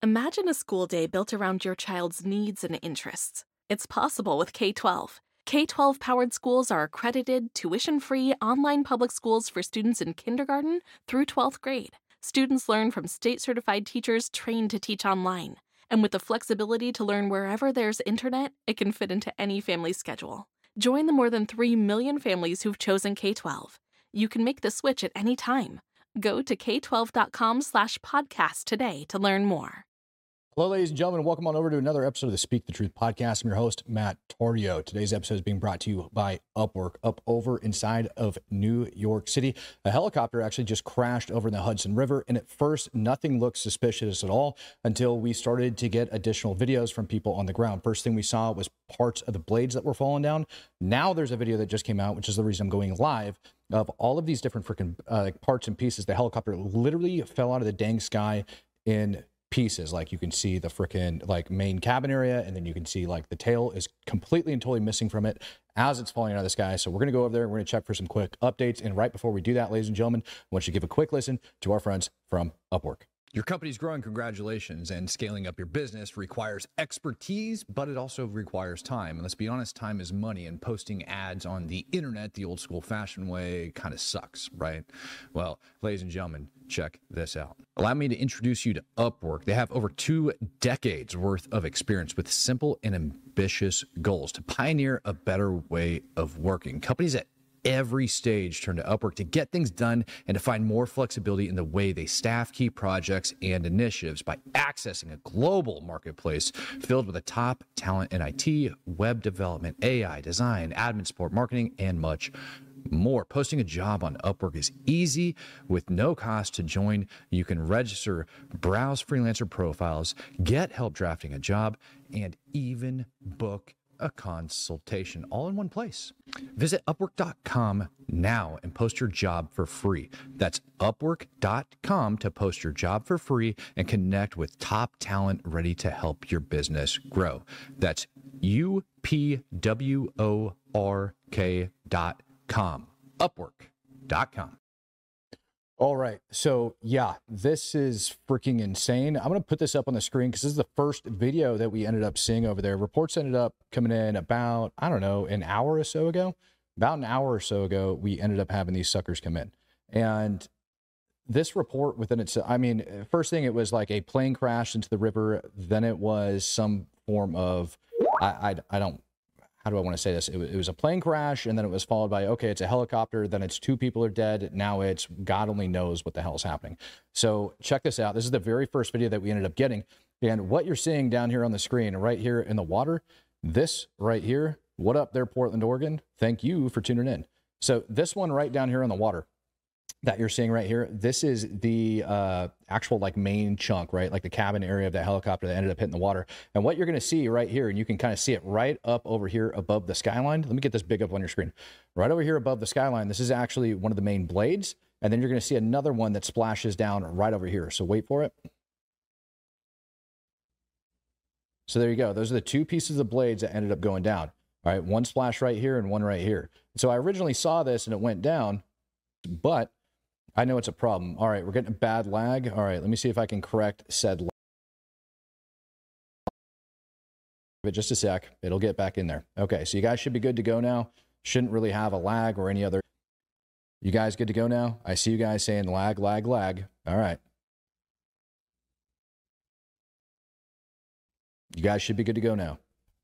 Imagine a school day built around your child's needs and interests. It's possible with K-12. K-12 powered schools are accredited, tuition-free online public schools for students in kindergarten through 12th grade. Students learn from state-certified teachers trained to teach online. And with the flexibility to learn wherever there's internet, it can fit into any family's schedule. Join the more than 3 million families who've chosen K-12. You can make the switch at any time. Go to k12.com/podcast today to learn more. Hello, ladies and gentlemen. Welcome on over to another episode of the Speak the Truth podcast. I'm your host, Matt Tardio. Today's episode is being brought to you by Upwork. Up over inside of New York City, a helicopter actually just crashed over in the Hudson River. And at first, nothing looked suspicious at all until we started to get additional videos from people on the ground. First thing we saw was parts of the blades that were falling down. Now there's a video that just came out, which is the reason I'm going live, of all of these different freaking parts and pieces. The helicopter literally fell out of the dang sky in pieces. Like you can see the freaking like main cabin area, and then you can see like the tail is completely and totally missing from it as it's falling out of the sky. So we're going to go over there and we're going to check for some quick updates. And right before we do that, ladies and gentlemen, I want you to give a quick listen to our friends from Upwork. Your company's growing, congratulations, and scaling up your business requires expertise, but it also requires time. And let's be honest, time is money, and posting ads on the internet the old school fashioned way kind of sucks, right? Well, ladies and gentlemen, check this out. Allow me to introduce you to Upwork. They have over 2 decades worth of experience with simple and ambitious goals to pioneer a better way of working. Companies at every stage turn to Upwork to get things done and to find more flexibility in the way they staff key projects and initiatives by accessing a global marketplace filled with the top talent in IT, web development, AI, design, admin support, marketing, and much more. Posting a job on Upwork is easy with no cost to join. You can register, browse freelancer profiles, get help drafting a job, and even book a consultation all in one place. Visit Upwork.com now and post your job for free. That's Upwork.com to post your job for free and connect with top talent ready to help your business grow. That's UPWORK.com. Upwork.com. All right. So yeah, this is freaking insane. I'm going to put this up on the screen because this is the first video that we ended up seeing over there. Reports ended up coming in about, I don't know, an hour or so ago. About an hour or so ago, we ended up having these suckers come in. And this report within itself, I mean, first thing, it was like a plane crash into the river. Then it was some form of, I don't, how do I want to say this? It was a plane crash, and then it was followed by, okay, it's a helicopter, then it's 2 people are dead. Now it's God only knows what the hell is happening. So check this out. This is the very first video that we ended up getting. And what you're seeing down here on the screen, right here in the water, this right here, what up there, Portland, Oregon? Thank you for tuning in. So this one right down here in the water that you're seeing right here, this is the actual like main chunk, right? Like the cabin area of that helicopter that ended up hitting the water. And what you're going to see right here, and you can kind of see it right up over here above the skyline. Let me get this big up on your screen. Right over here above the skyline, this is actually one of the main blades. And then you're going to see another one that splashes down right over here. So wait for it. So there you go. Those are the 2 pieces of blades that ended up going down. All right, one splash right here and one right here. So I originally saw this and it went down, but I know it's a problem. All right, we're getting a bad lag. All right, let me see if I can correct said lag. But just a sec, it'll get back in there. Okay, so you guys should be good to go now. Shouldn't really have a lag or any other. You guys good to go now? I see you guys saying lag, lag, lag. All right. You guys should be good to go now.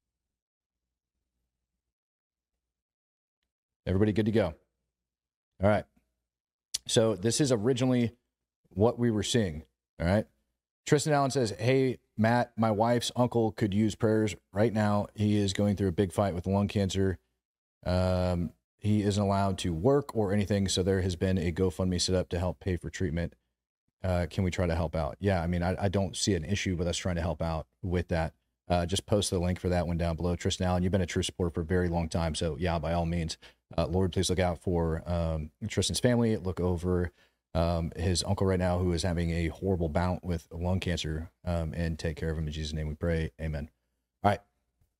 Everybody good to go? All right. So this is originally what we were seeing. All right. Tristan Allen says, hey, Matt, my wife's uncle could use prayers right now. He is going through a big fight with lung cancer. He isn't allowed to work or anything. So there has been a GoFundMe set up to help pay for treatment. Can we try to help out? Yeah. I mean, I don't see an issue with us trying to help out with that. Just post the link for that one down below. Tristan Allen, you've been a true supporter for a very long time. So yeah, by all means, Lord, please look out for Tristan's family. Look over his uncle right now, who is having a horrible bout with lung cancer, and take care of him. In Jesus' name we pray. Amen. All right.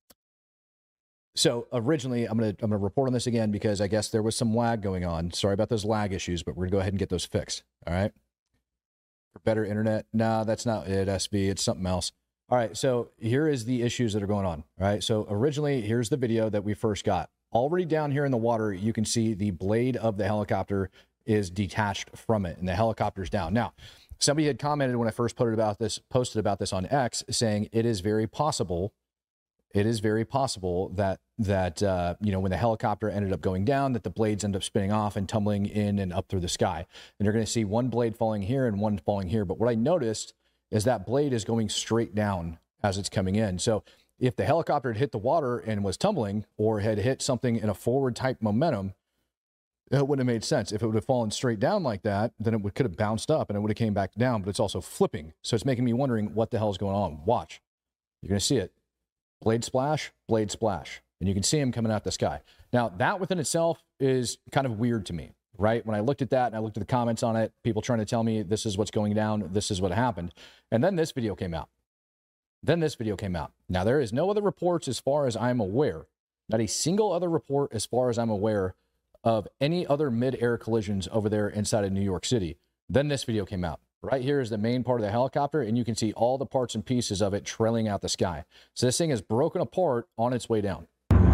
So originally, I'm gonna report on this again because I guess there was some lag going on. Sorry about those lag issues, but we're gonna go ahead and get those fixed. All right. For better internet? Nah, that's not it, SB. It's something else. All right, so here is the issues that are going on. All right, so originally, here's the video that we first got. Already down here in the water, you can see the blade of the helicopter is detached from it, and the helicopter's down. Now, somebody had commented when I first posted about this on X, saying it is very possible. It is very possible that you know, when the helicopter ended up going down, that the blades end up spinning off and tumbling in and up through the sky. And you're going to see one blade falling here and one falling here. But what I noticed is that blade is going straight down as it's coming in. So if the helicopter had hit the water and was tumbling, or had hit something in a forward type momentum, it wouldn't have made sense. If it would have fallen straight down like that, then it could have bounced up and it would have came back down, but it's also flipping. So it's making me wondering what the hell is going on. Watch. You're going to see it. Blade splash, and you can see him coming out the sky. Now, that within itself is kind of weird to me, right? When I looked at that and I looked at the comments on it, people trying to tell me this is what's going down, this is what happened. And then this video came out. Now, there is no other reports as far as I'm aware, not a single other report as far as I'm aware of any other mid-air collisions over there inside of New York City. Then this video came out. Right here is the main part of the helicopter, and you can see all the parts and pieces of it trailing out the sky. So this thing is broken apart on its way down.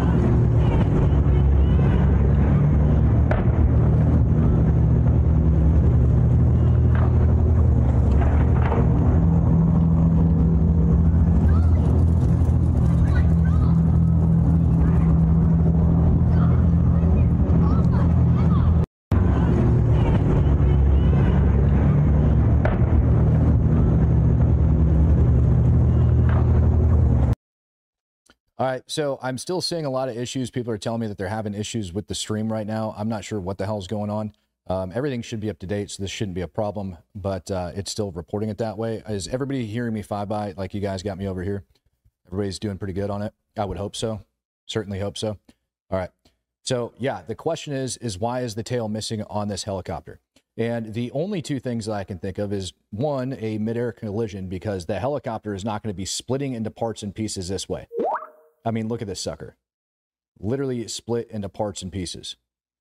All right, so I'm still seeing a lot of issues. People are telling me that they're having issues with the stream right now. I'm not sure what the hell is going on. Everything should be up to date, so this shouldn't be a problem, but it's still reporting it that way. Is everybody hearing me by like you guys got me over here? Everybody's doing pretty good on it? I would hope so. Certainly hope so. All right. So, yeah, the question is why is the tail missing on this helicopter? And the only two things that I can think of is, one, a midair collision, because the helicopter is not going to be splitting into parts and pieces this way. I mean, look at this sucker. Literally split into parts and pieces.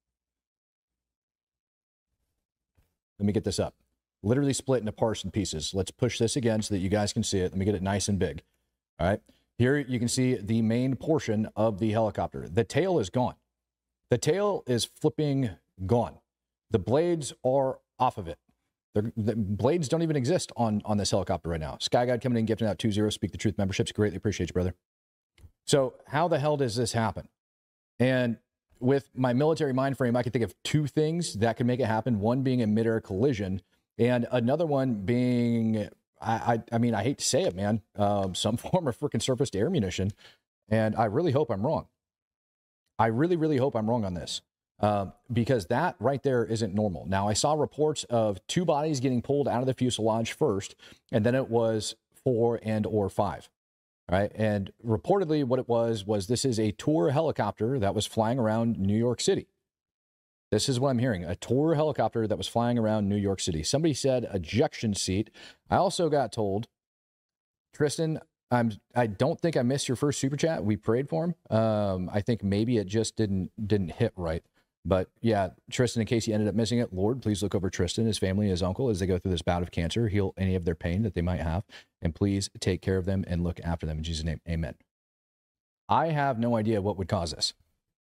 Let me get this up. Literally split into parts and pieces. Let's push this again so that you guys can see it. Let me get it nice and big. All right. Here you can see the main portion of the helicopter. The tail is gone. The tail is flipping gone. The blades are off of it. The blades don't even exist on this helicopter right now. Sky Guide coming in, gifting out 20 Speak the Truth memberships. Greatly appreciate you, brother. So how the hell does this happen? And with my military mind frame, I can think of two things that can make it happen. One being a midair collision, and another one being, I mean, I hate to say it, man, some form of freaking surface to air munition. And I really hope I'm wrong. I really, really hope I'm wrong on this, because that right there isn't normal. Now, I saw reports of 2 bodies getting pulled out of the fuselage first, and then it was 4 and/or 5. Right. And reportedly what it was this is a tour helicopter that was flying around New York City. This is what I'm hearing. A tour helicopter that was flying around New York City. Somebody said ejection seat. I also got told, Tristan, I don't think I missed your first super chat. We prayed for him. I think maybe it just didn't hit right. But yeah, Tristan, in case you ended up missing it, Lord, please look over Tristan, his family, and his uncle as they go through this bout of cancer, heal any of their pain that they might have, and please take care of them and look after them in Jesus' name. Amen. I have no idea what would cause this.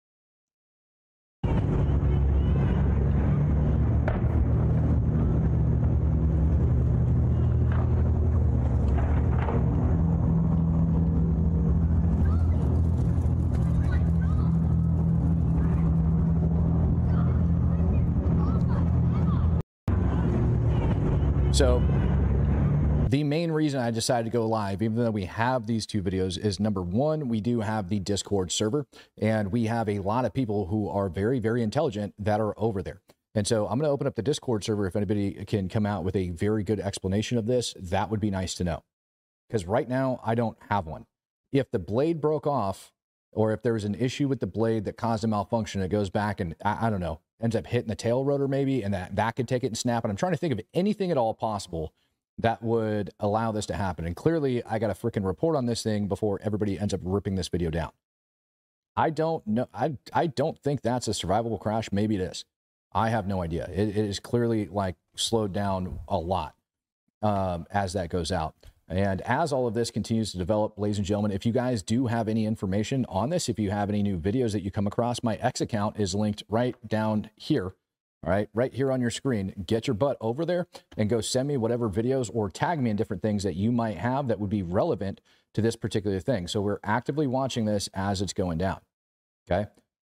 So the main reason I decided to go live, even though we have these 2 videos, is number 1, we do have the Discord server, and we have a lot of people who are very, very intelligent that are over there. And so I'm going to open up the Discord server. If anybody can come out with a very good explanation of this, that would be nice to know. Because right now I don't have one. If the blade broke off, or if there was an issue with the blade that caused a malfunction, it goes back and I don't know, ends up hitting the tail rotor maybe, and that could take it and snap it. I'm trying to think of anything at all possible that would allow this to happen. And clearly I got a freaking report on this thing before everybody ends up ripping this video down. I don't know. I don't think that's a survivable crash. Maybe it is. I have no idea. It is clearly like slowed down a lot. as that goes out. And as all of this continues to develop, ladies and gentlemen, if you guys do have any information on this, if you have any new videos that you come across, my X account is linked right down here. All right, right here on your screen. Get your butt over there and go send me whatever videos or tag me in different things that you might have that would be relevant to this particular thing. So we're actively watching this as it's going down. Okay.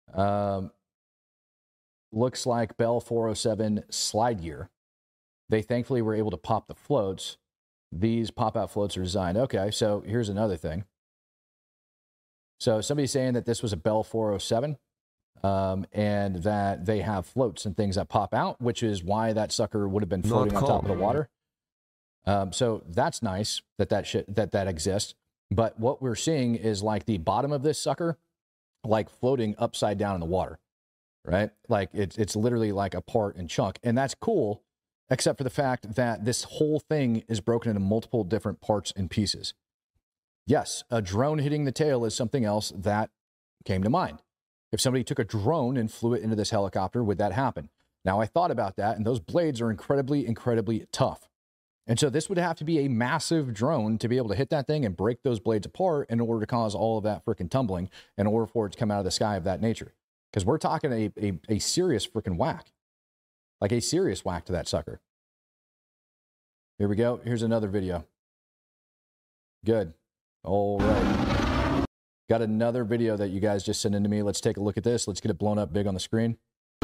Looks like Bell 407 slide gear. They thankfully were able to pop the floats. These pop-out floats are designed. Okay, so here's another thing. So somebody's saying that this was a Bell 407 and that they have floats and things that pop out, which is why that sucker would have been floating on top of the water. So that's nice that that exists. But what we're seeing is like the bottom of this sucker, like floating upside down in the water, right? Like it's literally like a part and chunk. And that's cool, except for the fact that this whole thing is broken into multiple different parts and pieces. Yes, a drone hitting the tail is something else that came to mind. If somebody took a drone and flew it into this helicopter, would that happen? Now, I thought about that, and those blades are incredibly, incredibly tough. And so this would have to be a massive drone to be able to hit that thing and break those blades apart in order to cause all of that freaking tumbling, in order for it to come out of the sky of that nature. Because we're talking a serious freaking whack. Like a serious whack to that sucker. Here we go. Here's another video. Good. All right. Got another video that you guys just sent in to me. Let's take a look at this. Let's get it blown up big on the screen.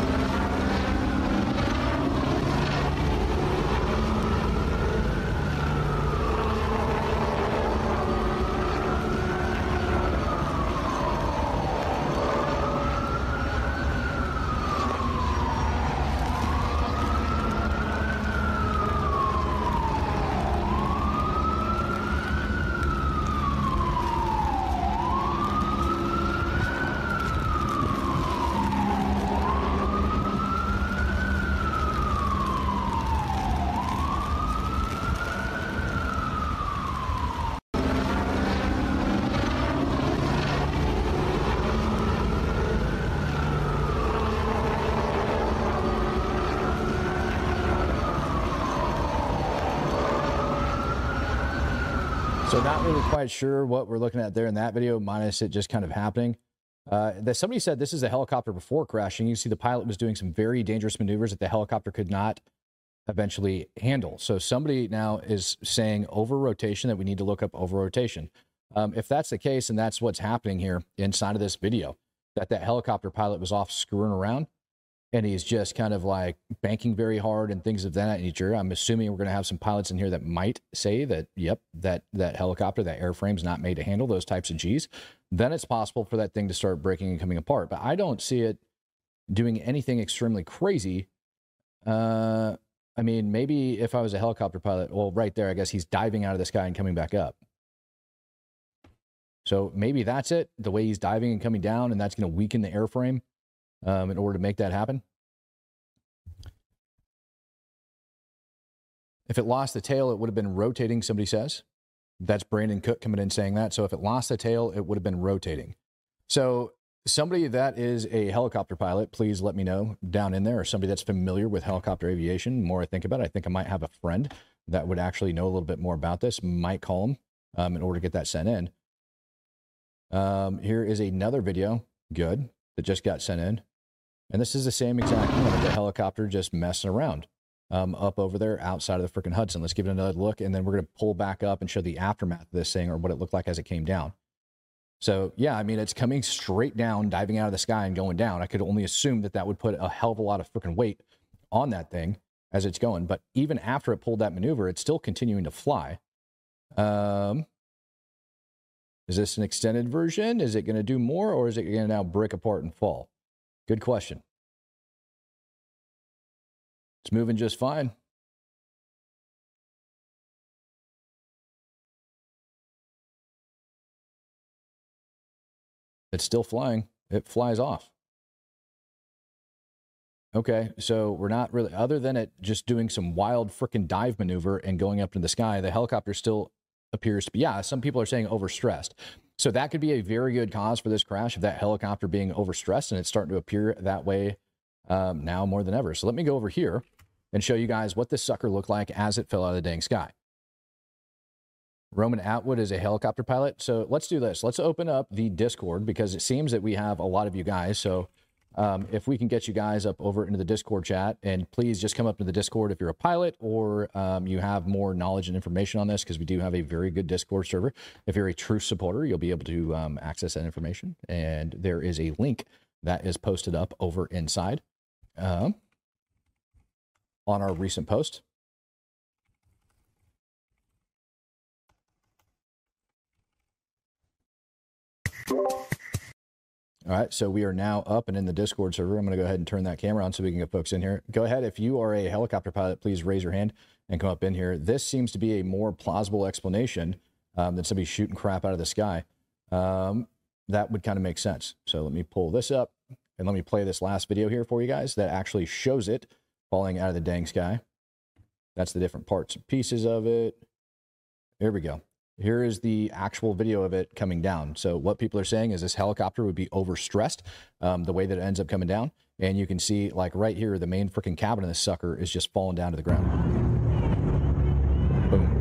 So not really quite sure what we're looking at there in that video, minus it just kind of happening. Somebody said this is a helicopter before crashing. You see the pilot was doing some very dangerous maneuvers that the helicopter could not eventually handle. So somebody now is saying over rotation, that we need to look up over rotation. If that's the case, and that's what's happening here inside of this video, that helicopter pilot was off screwing around, and he's just kind of like banking very hard and things of that nature. I'm assuming we're going to have some pilots in here that might say that, yep, that helicopter, that airframe's not made to handle those types of Gs. Then it's possible for that thing to start breaking and coming apart. But I don't see it doing anything extremely crazy. I mean, maybe if I was a helicopter pilot, well, right there, I guess he's diving out of the sky and coming back up. So maybe that's it, the way he's diving and coming down, and that's going to weaken the airframe in order to make that happen. If it lost the tail, it would have been rotating, somebody says. That's Brandon Cook coming in saying that. So if it lost the tail, it would have been rotating. So somebody that is a helicopter pilot, please let me know down in there, or somebody that's familiar with helicopter aviation. The more I think about it, I think I might have a friend that would actually know a little bit more about this. Might call him in order to get that sent in. Here is another video, good, that just got sent in. And this is the same exact one of the helicopter just messing around up over there outside of the freaking Hudson. Let's give it another look, and then we're going to pull back up and show the aftermath of this thing, or what it looked like as it came down. So, yeah, I mean, it's coming straight down, diving out of the sky and going down. I could only assume that that would put a hell of a lot of freaking weight on that thing as it's going. But even after it pulled that maneuver, it's still continuing to fly. Is this an extended version? Is it going to do more, or is it going to now break apart and fall? Good question. It's moving just fine. It's still flying. It flies off. Okay, so we're not really, other than it just doing some wild freaking dive maneuver and going up into the sky, the helicopter still appears to be, yeah, some people are saying overstressed. So that could be a very good cause for this crash, of that helicopter being overstressed, and it's starting to appear that way now more than ever. So let me go over here and show you guys what this sucker looked like as it fell out of the dang sky. Roman Atwood is a helicopter pilot. So let's do this. Let's open up the Discord because it seems that we have a lot of you guys. So if we can get you guys up over into the Discord chat, and please just come up to the Discord if you're a pilot or you have more knowledge and information on this, because we do have a very good Discord server. If you're a true supporter, you'll be able to access that information. And there is a link that is posted up over inside on our recent post. All right, so we are now up and in the Discord server. I'm going to go ahead and turn that camera on so we can get folks in here. Go ahead. If you are a helicopter pilot, please raise your hand and come up in here. This seems to be a more plausible explanation than somebody shooting crap out of the sky. That would kind of make sense. So let me pull this up and let me play this last video here for you guys that actually shows it falling out of the dang sky. That's the different parts and pieces of it. There we go. Here is the actual video of it coming down. So what people are saying is this helicopter would be overstressed the way that it ends up coming down. And you can see like right here, the main freaking cabin of this sucker is just falling down to the ground. Boom.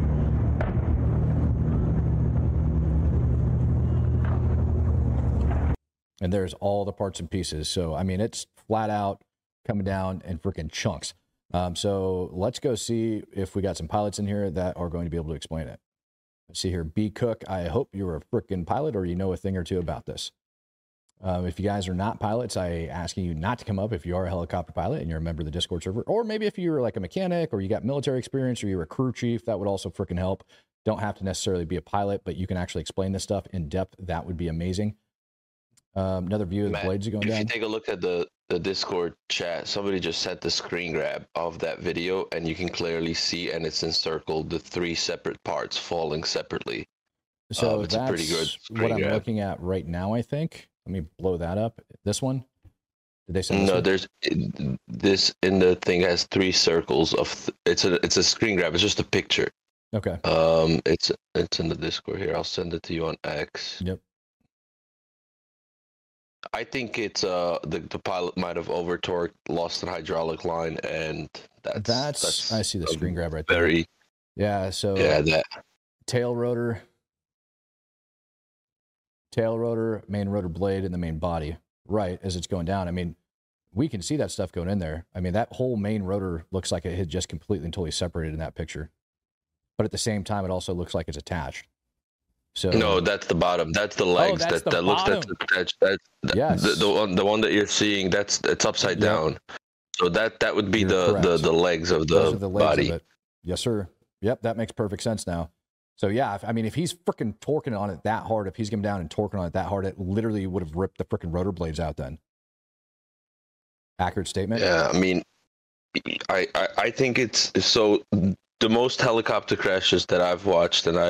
And there's all the parts and pieces. So, I mean, it's flat out coming down in freaking chunks. So let's go see if we got some pilots in here that are going to be able to explain it. Let's see here, B Cook, I hope you're a freaking pilot or you know a thing or two about this. If you guys are not pilots, I asking you not to come up if you are a helicopter pilot and you're a member of the Discord server, or maybe if you're like a mechanic or you got military experience or you're a crew chief, that would also freaking help. Don't have to necessarily be a pilot, but you can actually explain this stuff in depth. That would be amazing. Another view of the blades are going down. If you take a look at the Discord chat, somebody just sent the screen grab of that video, and you can clearly see, and it's encircled, the 3 separate parts falling separately. So it's that's a pretty good what I'm grab. looking at right now, I think. Let me blow that up. This one? Did they send this No, one? there's this in the thing has 3 circles of. It's a screen grab. It's just a picture. Okay. It's in the Discord here. I'll send it to you on X. Yep. I think it's the pilot might have over torqued, lost an hydraulic line, and that's I see the screen grab right there. very Yeah, so yeah that tail rotor, main rotor blade, and the main body, right, as it's going down. I mean, we can see that stuff going in there. I mean, that whole main rotor looks like it had just completely and totally separated in that picture. But at the same time, it also looks like it's attached. So no, that's the bottom. That's the legs. that's that the looks bottom. that's Yes. the one that you're seeing. It's upside Yep. down. So that would be You're the correct. legs of Those the are the legs body. of it. Yes, sir. Yep, that makes perfect sense now. So yeah, I mean, if he's freaking torquing on it that hard, if he's coming down and torquing on it that hard, it literally would have ripped the freaking rotor blades out then. Accurate statement? Yeah, I mean, I think it's so. The most helicopter crashes that I've watched, and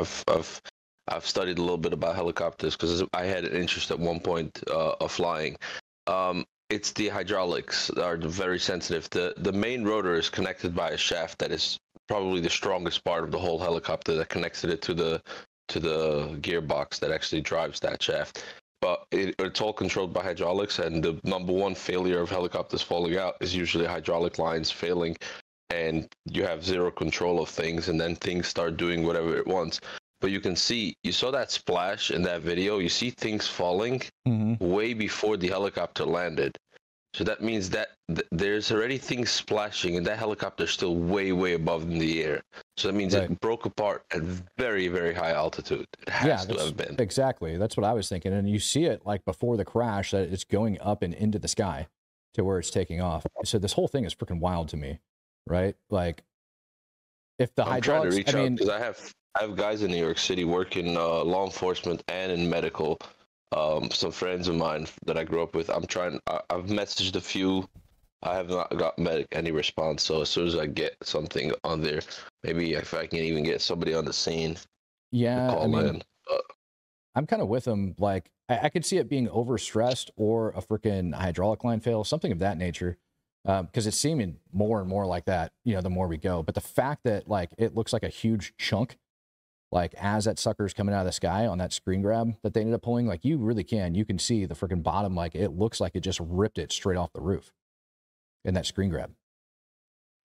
I've studied a little bit about helicopters because I had an interest at one point of flying. It's the hydraulics are very sensitive. The main rotor is connected by a shaft that is probably the strongest part of the whole helicopter that connects it to the gearbox that actually drives that shaft. But it's all controlled by hydraulics, and the number one failure of helicopters falling out is usually hydraulic lines failing, and you have zero control of things, and then things start doing whatever it wants. But you saw that splash in that video. You see things falling way before the helicopter landed. So that means that there's already things splashing, and that helicopter is still way, way above in the air. So that means Right. it broke apart at very, very high altitude. It has to have been. Exactly. That's what I was thinking. And you see it like before the crash that it's going up and into the sky to where it's taking off. So this whole thing is freaking wild to me, right? Like if the I'm trying to hydraulics, reach I out mean, because I have guys in New York City working law enforcement and in medical. Some friends of mine that I grew up with. I've messaged a few. I have not got any response. So as soon as I get something on there, maybe if I can even get somebody on the scene. yeah, Call I mean, in. I'm kind of with them. Like I could see it being overstressed or a freaking hydraulic line fail, something of that nature. Because it's seeming more and more like that, the more we go. But the fact that like it looks like a huge chunk, like as that sucker's coming out of the sky on that screen grab that they ended up pulling, like you can see the freaking bottom, like it looks like it just ripped it straight off the roof in that screen grab.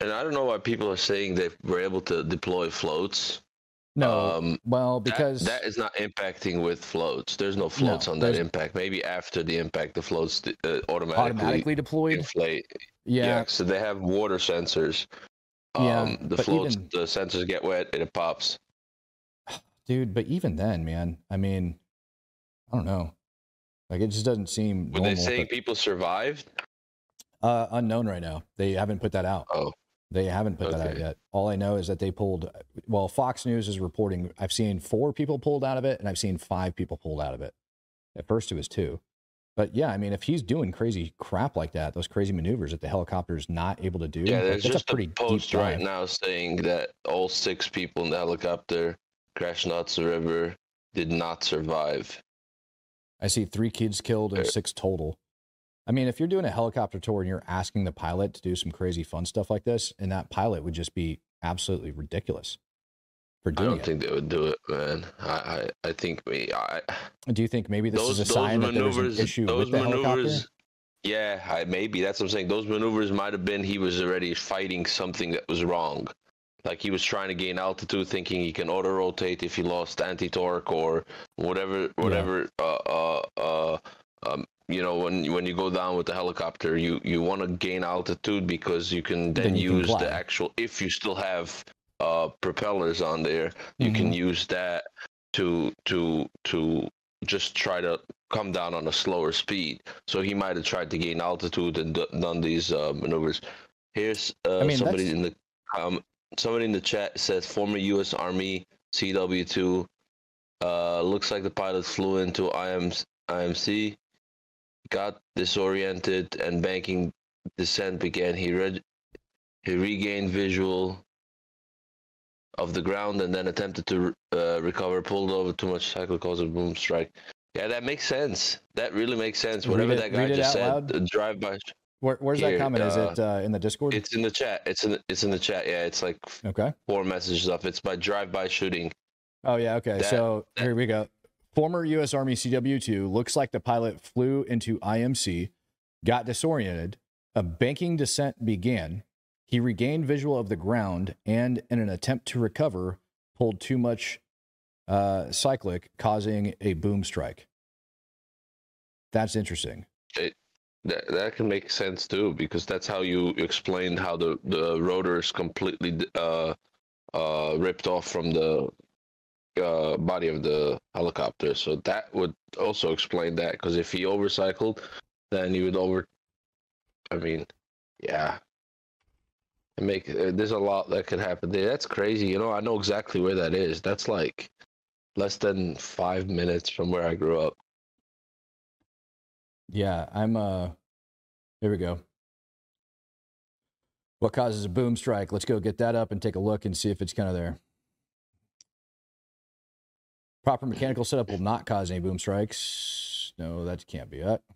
And I don't know why people are saying they were able to deploy floats. No, well, because that is not impacting with floats. There's no floats on that impact. Maybe after the impact, the floats automatically deployed. Inflate. Yeah. So they have water sensors. The floats, the sensors get wet, and it pops. Dude, but even then, man, I mean, I don't know. Like, it just doesn't seem normal. Were they saying people survived? Unknown right now. They haven't put that out. Oh. They haven't put that out yet. All I know is that they pulled, well, Fox News is reporting, I've seen 4 people pulled out of it, and I've seen 5 people pulled out of it. At first it was 2. But yeah, I mean, if he's doing crazy crap like that, those crazy maneuvers that the helicopter's not able to do, yeah, there's just a pretty post deep right now saying that all 6 people in the helicopter crashed nuts the river did not survive. I see 3 kids killed and 6 total. I mean, if you're doing a helicopter tour and you're asking the pilot to do some crazy fun stuff like this, and that pilot would just be absolutely ridiculous for doing it. I don't think they would do it, man. I think Do you think maybe this is a sign that there was an issue with the helicopter? Yeah, maybe. That's what I'm saying. Those maneuvers might have been he was already fighting something that was wrong. Like he was trying to gain altitude, thinking he can auto-rotate if he lost anti-torque or whatever. You know, when you go down with the helicopter, you want to gain altitude because you can then use the actual, if you still have propellers on there, you can use that to just try to come down on a slower speed. So he might have tried to gain altitude and done these maneuvers. Here's somebody in the chat says former U.S. Army CW2. Looks like the pilot flew into IMC. Got disoriented and banking descent began. He regained visual of the ground and then attempted to recover. Pulled over too much cycle, caused a boom strike. Yeah, that makes sense. That really makes sense. Whatever that guy just said, drive by. Where's that comment? Is it in the Discord? It's in the chat. It's in the chat. Yeah, it's like 4 messages up. It's by drive-by shooting. Oh yeah, okay. Here we go. Former U.S. Army CW2 looks like the pilot flew into IMC, got disoriented, a banking descent began. He regained visual of the ground and, in an attempt to recover, pulled too much cyclic, causing a boom strike. That's interesting. That can make sense too, because that's how you explained how the rotor is completely ripped off from the body of the helicopter. So that would also explain that, because if he overcycled, then he would there's a lot that could happen there. That's crazy. You know, I know exactly where that is. That's like less than 5 minutes from where I grew up. Yeah, here we go. What causes a boom strike? Let's go get that up and take a look and see if it's kind of there. Proper mechanical setup will not cause any boom strikes. No, that can't be it.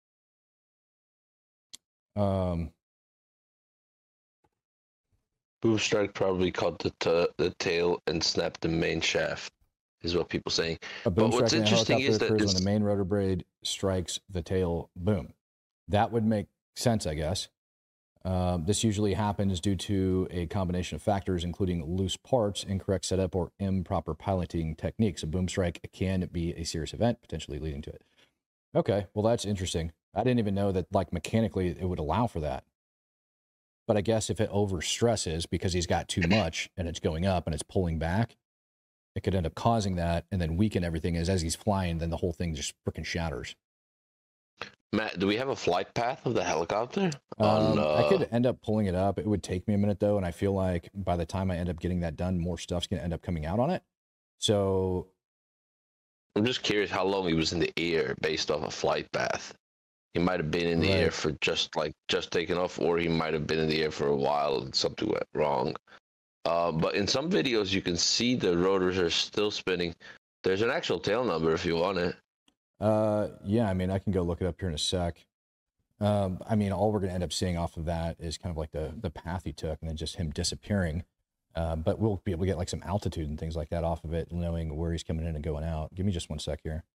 Boom strike probably caught the tail and snapped the main shaft, is what people saying. A boom strike in a helicopter occurs when the main rotor blade strikes the tail. Boom. That would make sense, I guess. This usually happens due to a combination of factors, including loose parts, incorrect setup, or improper piloting techniques. A boom strike can be a serious event, potentially leading to it. Okay, well, that's interesting. I didn't even know that, like, mechanically it would allow for that. But I guess if it overstresses because he's got too much and it's going up and it's pulling back, it could end up causing that and then weaken everything. As he's flying, then the whole thing just freaking shatters. Matt, do we have a flight path of the helicopter? I could end up pulling it up. It would take me a minute, though, and I feel like by the time I end up getting that done, more stuff's going to end up coming out on it. So I'm just curious how long he was in the air based off a flight path. He might have been in the air for just taking off, or he might have been in the air for a while and something went wrong. But in some videos, you can see the rotors are still spinning. There's an actual tail number if you want it. Yeah, I mean, I can go look it up here in a sec. I mean, all we're going to end up seeing off of that is kind of like the path he took and then just him disappearing. But we'll be able to get like some altitude and things like that off of it, knowing where he's coming in and going out. Give me just 1 sec here.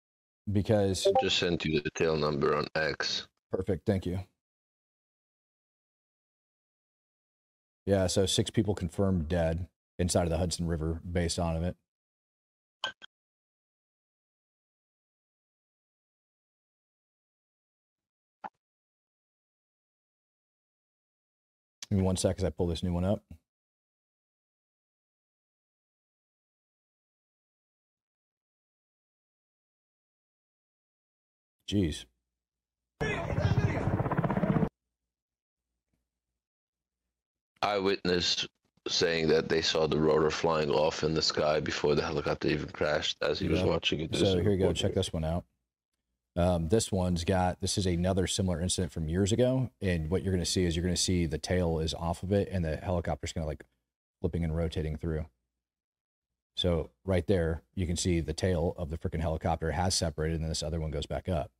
Because I just sent you the tail number on X. Perfect. Thank you. Yeah, so 6 people confirmed dead inside of the Hudson River based on it. Give me 1 sec as I pull this new one up. Jeez. Eyewitness saying that they saw the rotor flying off in the sky before the helicopter even crashed as he was watching it. So here you go. Check this one out. This is another similar incident from years ago. And what you're going to see is you're going to see the tail is off of it and the helicopter's kind of like flipping and rotating through. So right there, you can see the tail of the freaking helicopter has separated and then this other one goes back up.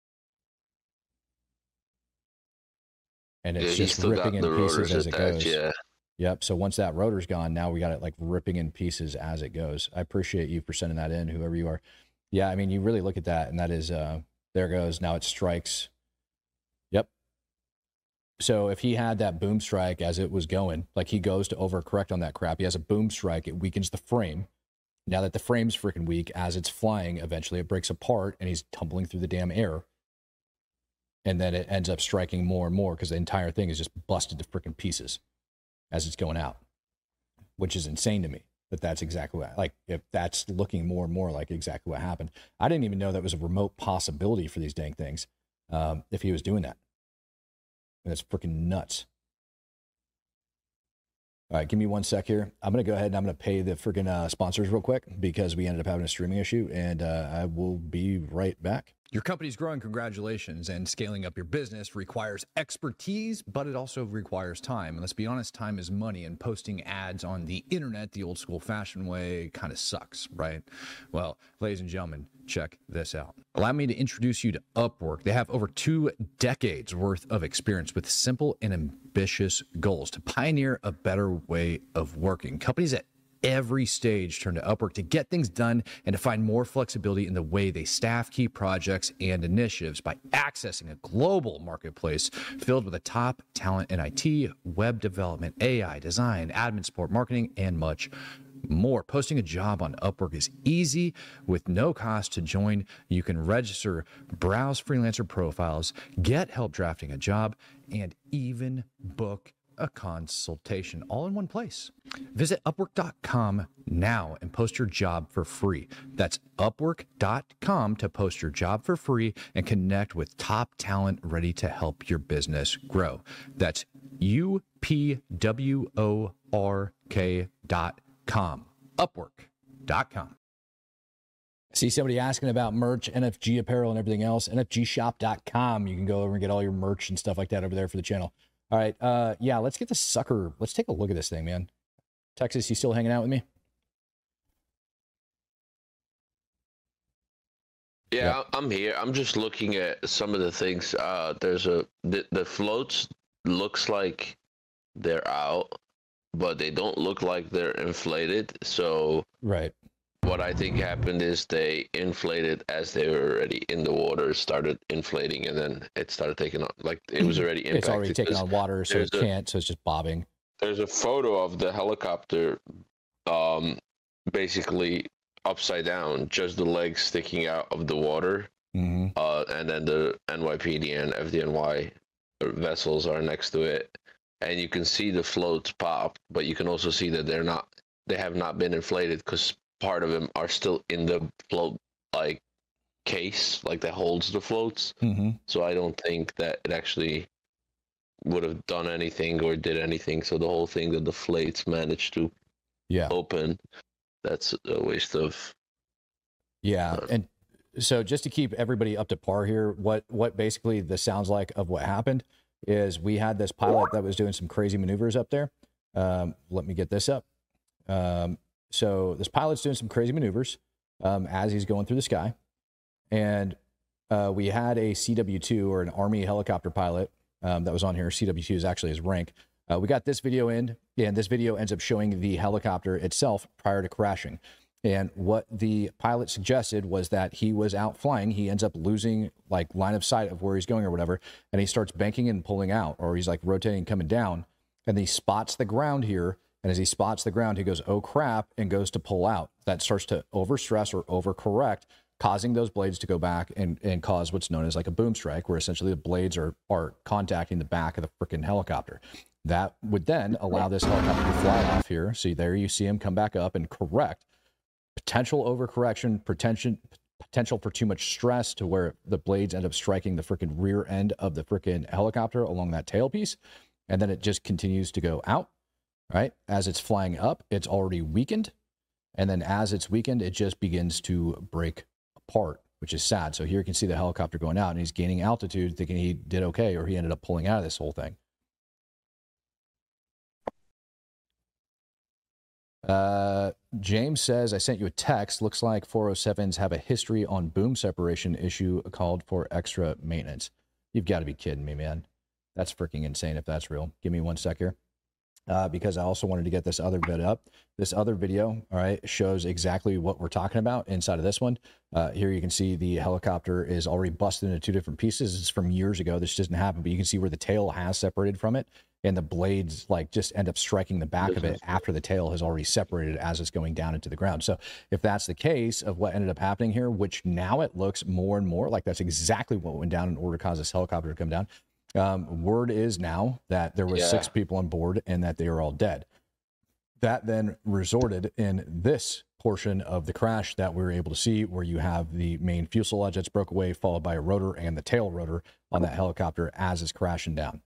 And it's just ripping in pieces as it goes. Yeah. Yep. So once that rotor's gone, now we got it like ripping in pieces as it goes. I appreciate you for sending that in, whoever you are. Yeah. I mean, you really look at that and that is, there it goes. Now it strikes. Yep. So if he had that boom strike as it was going, like he goes to overcorrect on that crap, he has a boom strike, it weakens the frame. Now that the frame's freaking weak, as it's flying, eventually it breaks apart and he's tumbling through the damn air. And then it ends up striking more and more because the entire thing is just busted to freaking pieces as it's going out, which is insane to me that that's exactly what, like, if that's looking more and more like exactly what happened. I didn't even know that was a remote possibility for these dang things if he was doing that. And it's freaking nuts. All right, give me 1 sec here. I'm going to go ahead and I'm going to pay the freaking sponsors real quick because we ended up having a streaming issue, and I will be right back. Your company's growing, congratulations, and scaling up your business requires expertise, but it also requires time. And let's be honest, time is money, and posting ads on the internet, the old school fashioned way, kind of sucks, right? Well, ladies and gentlemen, check this out. Allow me to introduce you to Upwork. They have over 2 decades worth of experience with simple and ambitious goals to pioneer a better way of working. Companies at every stage turn to Upwork to get things done and to find more flexibility in the way they staff key projects and initiatives by accessing a global marketplace filled with the top talent in IT, web development, AI, design, admin support, marketing, and much more. Posting a job on Upwork is easy with no cost to join. You can register, browse freelancer profiles, get help drafting a job, and even book a consultation all in one place. Visit Upwork.com now and post your job for free. That's Upwork.com to post your job for free and connect with top talent ready to help your business grow. That's UPWORK.com. Upwork.com. See somebody asking about merch, NFG apparel and everything else, NFGshop.com. You can go over and get all your merch and stuff like that over there for the channel. All right. Yeah, let's get the sucker. Let's take a look at this thing, man. Texas, you still hanging out with me? Yeah, I'm here. I'm just looking at some of the things. The floats looks like they're out, but they don't look like they're inflated. So right. What I think happened is they inflated as they were already in the water, started inflating, and then it started taking on, like it was already impacted. It's already taking on water, so it can't, so it's just bobbing. There's a photo of the helicopter basically upside down, just the legs sticking out of the water. Mm-hmm. And then the NYPD and FDNY vessels are next to it. And you can see the floats pop, but you can also see that they have not been inflated because part of them are still in the float like case, like that holds the floats. Mm-hmm. So I don't think that it actually would have done anything or did anything. So the whole thing that the deflates managed to open, that's a waste of. Yeah, and so just to keep everybody up to par here, what basically the sounds like of what happened is we had this pilot that was doing some crazy maneuvers up there. Let me get this up. So this pilot's doing some crazy maneuvers as he's going through the sky. And we had a CW2 or an Army helicopter pilot that was on here. CW2 is actually his rank. We got this video in, and this video ends up showing the helicopter itself prior to crashing. And what the pilot suggested was that he was out flying. He ends up losing like line of sight of where he's going or whatever. And he starts banking and pulling out, or he's like rotating, coming down. And he spots the ground here. And as he spots the ground, he goes, oh crap, and goes to pull out. That starts to overstress or overcorrect, causing those blades to go back and cause what's known as like a boom strike, where essentially the blades are contacting the back of the freaking helicopter. That would then allow this helicopter to fly off here. See, there you see him come back up and correct. Potential overcorrection, potential for too much stress to where the blades end up striking the freaking rear end of the freaking helicopter along that tailpiece. And then it just continues to go out, right? As it's flying up, it's already weakened. And then as it's weakened, it just begins to break apart, which is sad. So here you can see the helicopter going out and he's gaining altitude thinking he did okay, or he ended up pulling out of this whole thing. James says, I sent you a text. Looks like 407s have a history on boom separation issue called for extra maintenance. You've got to be kidding me, man. That's freaking insane if that's real. Give me 1 sec here. Because I also wanted to get this other bit up. This other video, all right, shows exactly what we're talking about inside of this one. Here you can see the helicopter is already busted into 2 different pieces. It's from years ago. This doesn't happen, but you can see where the tail has separated from it, and the blades like just end up striking the back of it after the tail has already separated as it's going down into the ground. So if that's the case of what ended up happening here, which now it looks more and more like that's exactly what went down in order to cause this helicopter to come down. Word is now that there was 6 people on board and that they are all dead. That then resorted in this portion of the crash that we were able to see, where you have the main fuselage that's broke away, followed by a rotor and the tail rotor on that helicopter as it's crashing down.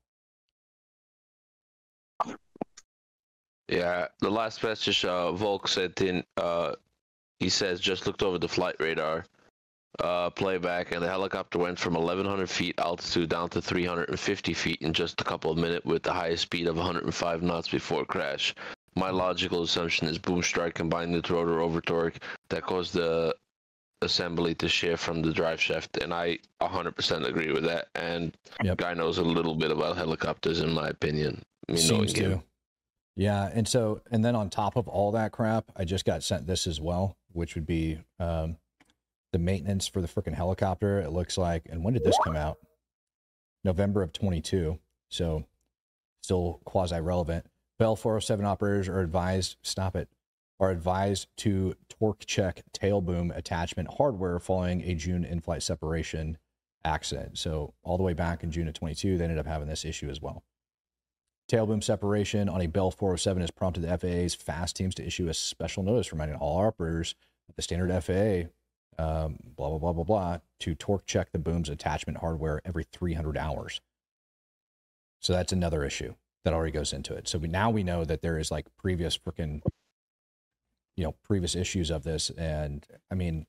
Yeah, the last message Volk sent in, he says, just looked over the flight radar playback, and the helicopter went from 1,100 feet altitude down to 350 feet in just a couple of minutes with the highest speed of 105 knots before crash. My logical assumption is boom strike combined with rotor over torque that caused the assembly to shift from the drive shaft, and I 100% agree with that. And guy knows a little bit about helicopters, in my opinion. Seems to. Yeah, and then on top of all that crap, I just got sent this as well, which would be the maintenance for the freaking helicopter. It looks like, and when did this come out? November of 22. So still quasi-relevant. Bell 407 operators are advised, are advised to torque check tail boom attachment hardware following a June in-flight separation accident. So all the way back in June of 22, they ended up having this issue as well. Tail boom separation on a Bell 407 has prompted the FAA's FAST teams to issue a special notice reminding all operators that the standard FAA blah, blah, blah, blah, blah, to torque check the boom's attachment hardware every 300 hours. So that's another issue that already goes into it. So now we know that there is like previous freaking, previous issues of this. And I mean,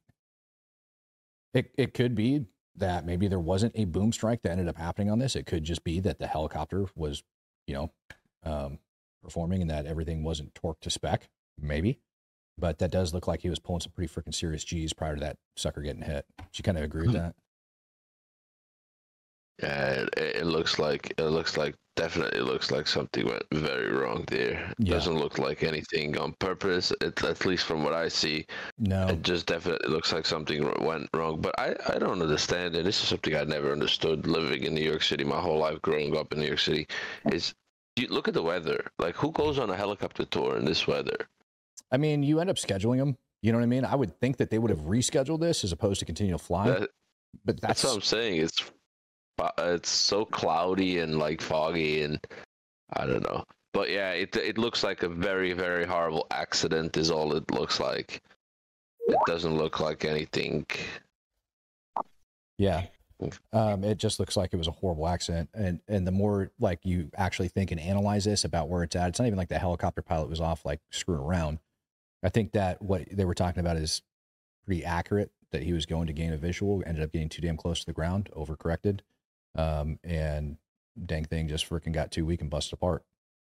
it could be that maybe there wasn't a boom strike that ended up happening on this. It could just be that the helicopter was, performing and that everything wasn't torqued to spec, maybe. But that does look like he was pulling some pretty freaking serious G's prior to that sucker getting hit. Do you kind of agree with that? Yeah, it looks like definitely looks like something went very wrong there. Yeah. Doesn't look like anything on purpose, at least from what I see. No, it just definitely looks like something went wrong. But I don't understand, and this is something I never understood living in New York City my whole life, growing up in New York City, is you look at the weather. Like, who goes on a helicopter tour in this weather? I mean, you end up scheduling them. You know what I mean? I would think that they would have rescheduled this as opposed to continue to fly. But that's what I'm saying. It's so cloudy and like foggy, and I don't know. But yeah, it looks like a very, very horrible accident is all it looks like. It doesn't look like anything. Yeah. It just looks like it was a horrible accident. And the more like you actually think and analyze this about where it's at, it's not even like the helicopter pilot was off like screwing around. I think that what they were talking about is pretty accurate, that he was going to gain a visual, ended up getting too damn close to the ground, overcorrected. And dang thing just freaking got too weak and busted apart.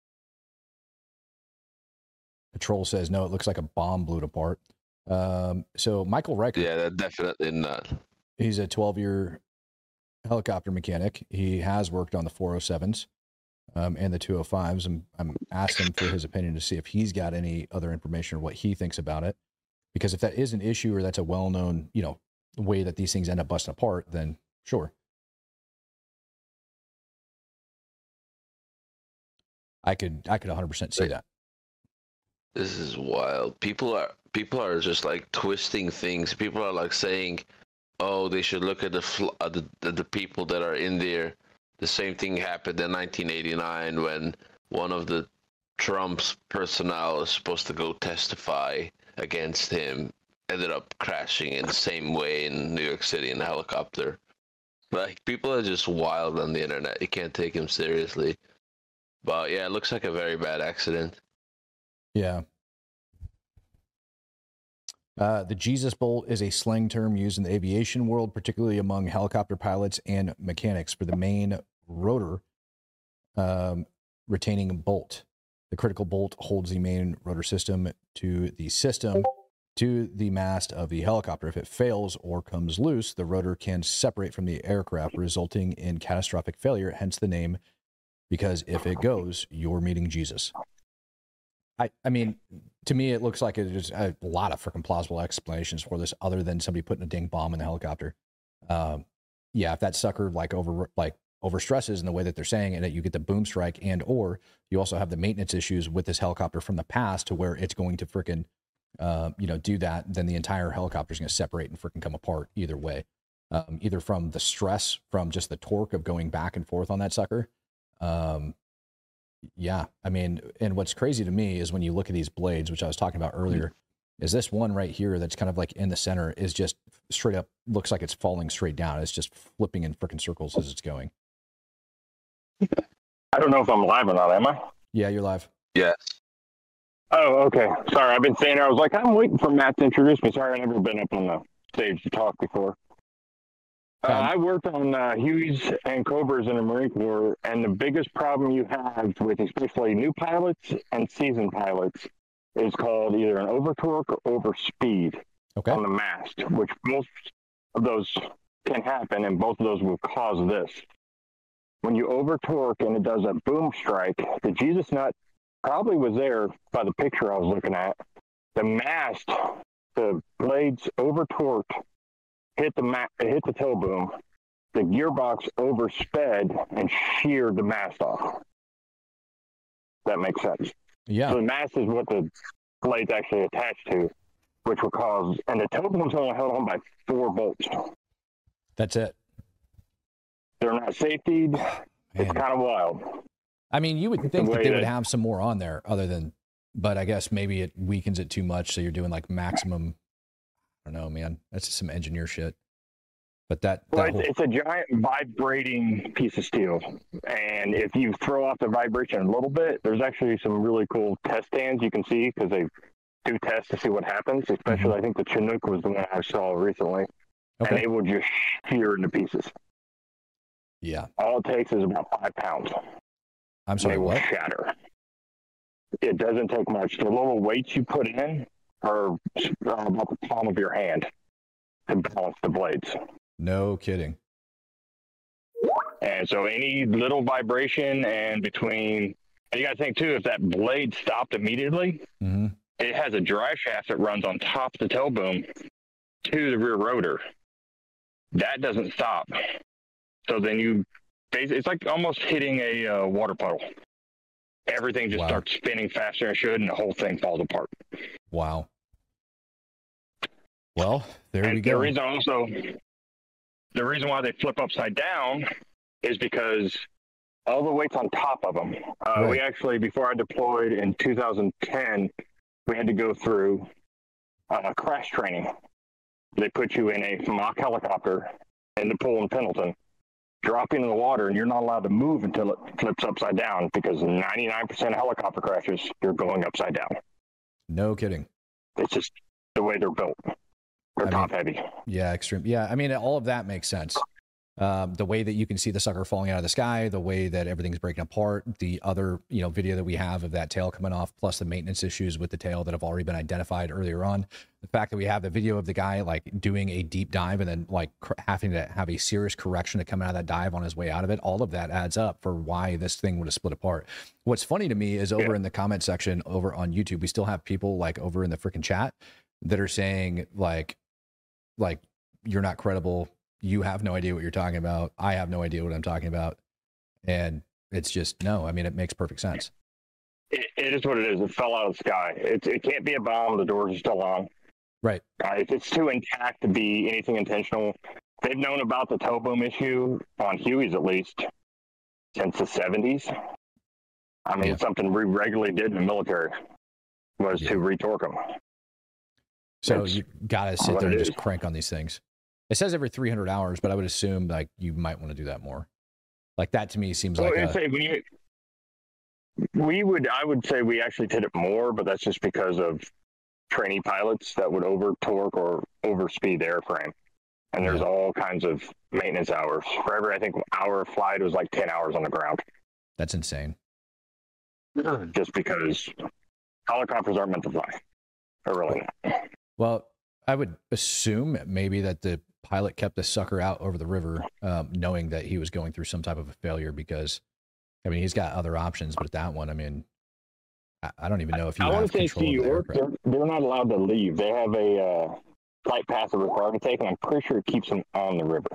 Patrol says, no, it looks like a bomb blew it apart. So Michael Reichert. Yeah, that definitely not. He's a 12-year helicopter mechanic. He has worked on the 407s and the 205s. I'm asking him for his opinion to see if he's got any other information or what he thinks about it. Because if that is an issue or that's a well-known, way that these things end up busting apart, then sure. I could 100% see that. This is wild. People are just like twisting things. People are like saying, "Oh, they should look at the people that are in there." The same thing happened in 1989 when one of the Trump's personnel is supposed to go testify against him, ended up crashing in the same way in New York City in a helicopter. Like, people are just wild on the internet. You can't take him seriously. But yeah, it looks like a very bad accident. Yeah. The Jesus bolt is a slang term used in the aviation world, particularly among helicopter pilots and mechanics, for the main rotor retaining bolt. The critical bolt holds the main rotor system to the mast of the helicopter. If it fails or comes loose, the rotor can separate from the aircraft, resulting in catastrophic failure, hence the name, because if it goes, you're meeting Jesus. I mean, to me, it looks like there's a lot of freaking plausible explanations for this, other than somebody putting a dang bomb in the helicopter. Yeah, if that sucker overstresses in the way that they're saying, and that you get the boom strike, and or you also have the maintenance issues with this helicopter from the past, to where it's going to freaking do that, then the entire helicopter is going to separate and freaking come apart either way. Either from the stress from just the torque of going back and forth on that sucker. Yeah, I mean, and what's crazy to me is when you look at these blades, which I was talking about earlier, is this one right here that's kind of like in the center is just straight up, looks like it's falling straight down. It's just flipping in freaking circles as it's going. I don't know if I'm live or not, am I? Yeah, you're live. Yes. Oh, okay. Sorry, I've been saying there. I was like, I'm waiting for Matt to introduce me. Sorry, I've never been up on the stage to talk before. I worked on Hueys and Cobras in the Marine Corps, and the biggest problem you have with especially new pilots and seasoned pilots is called either an over torque or over speed on the mast, which most of those can happen, and both of those will cause this. When you over torque and it does a boom strike, the Jesus nut probably was there by the picture I was looking at. The mast, the blades over torqued, hit the tail boom. The gearbox oversped and sheared the mast off. That makes sense. Yeah. So the mast is what the blade's actually attached to, which will cause, and the tail boom's only held on by 4 bolts. That's it. They're not safetied. It's kind of wild. I mean, you would think that they would have some more on there but I guess maybe it weakens it too much. So you're doing like maximum, I don't know, man. That's just some engineer shit. But it's a giant vibrating piece of steel. And if you throw off the vibration a little bit, there's actually some really cool test stands you can see, because they do tests to see what happens. Especially, I think the Chinook was the one I saw recently. Okay. And it will just shear into pieces. Yeah. All it takes is about 5 pounds. I'm sorry, and it will shatter. It doesn't take much. The little weights you put in are about the palm of your hand to balance the blades. No kidding. And so any little vibration and you got to think too, if that blade stopped immediately, it has a dry shaft that runs on top of the tail boom to the rear rotor. That doesn't stop. So then it's like almost hitting a water puddle. Everything just starts spinning faster than it should, and the whole thing falls apart. Wow. Well, there we go. The reason why they flip upside down is because all the weight's on top of them. We actually, before I deployed in 2010, we had to go through crash training. They put you in a mock helicopter in the pool in Pendleton, drop into the water, and you're not allowed to move until it flips upside down, because 99% of helicopter crashes, you're going upside down. No kidding. It's just the way they're built. They're top heavy. Yeah, extreme. Yeah, I mean, all of that makes sense. The way that you can see the sucker falling out of the sky, the way that everything's breaking apart, the other, video that we have of that tail coming off, plus the maintenance issues with the tail that have already been identified earlier on. The fact that we have the video of the guy like doing a deep dive and then like having to have a serious correction to come out of that dive on his way out of it, all of that adds up for why this thing would have split apart. What's funny to me is over in the comment section over on YouTube, we still have people like over in the freaking chat that are saying like you're not credible. You have no idea what you're talking about. I have no idea what I'm talking about. And it's just, no, I mean, it makes perfect sense. It is what it is. It fell out of the sky. It can't be a bomb. The doors are still on. Right. It's too intact to be anything intentional. They've known about the tow boom issue on Huey's at least since the 70s. I mean, it's something we regularly did in the military was to retorque them. So you gotta sit there and just crank on these things. It says every 300 hours, but I would assume like you might want to do that more. Like that to me seems like I would say we actually did it more, but that's just because of trainee pilots that would over torque or overspeed the airframe. And there's all kinds of maintenance hours. For every, I think, hour of flight, it was like 10 hours on the ground. That's insane. Just because helicopters aren't meant to fly. They're really not. Well, I would assume maybe that the pilot kept the sucker out over the river, knowing that he was going through some type of a failure because, I mean, he's got other options, but that one, I mean, I don't even know if you have control of the aircraft. They're not allowed to leave. They have a flight path of required to take, and I'm pretty sure it keeps them on the river.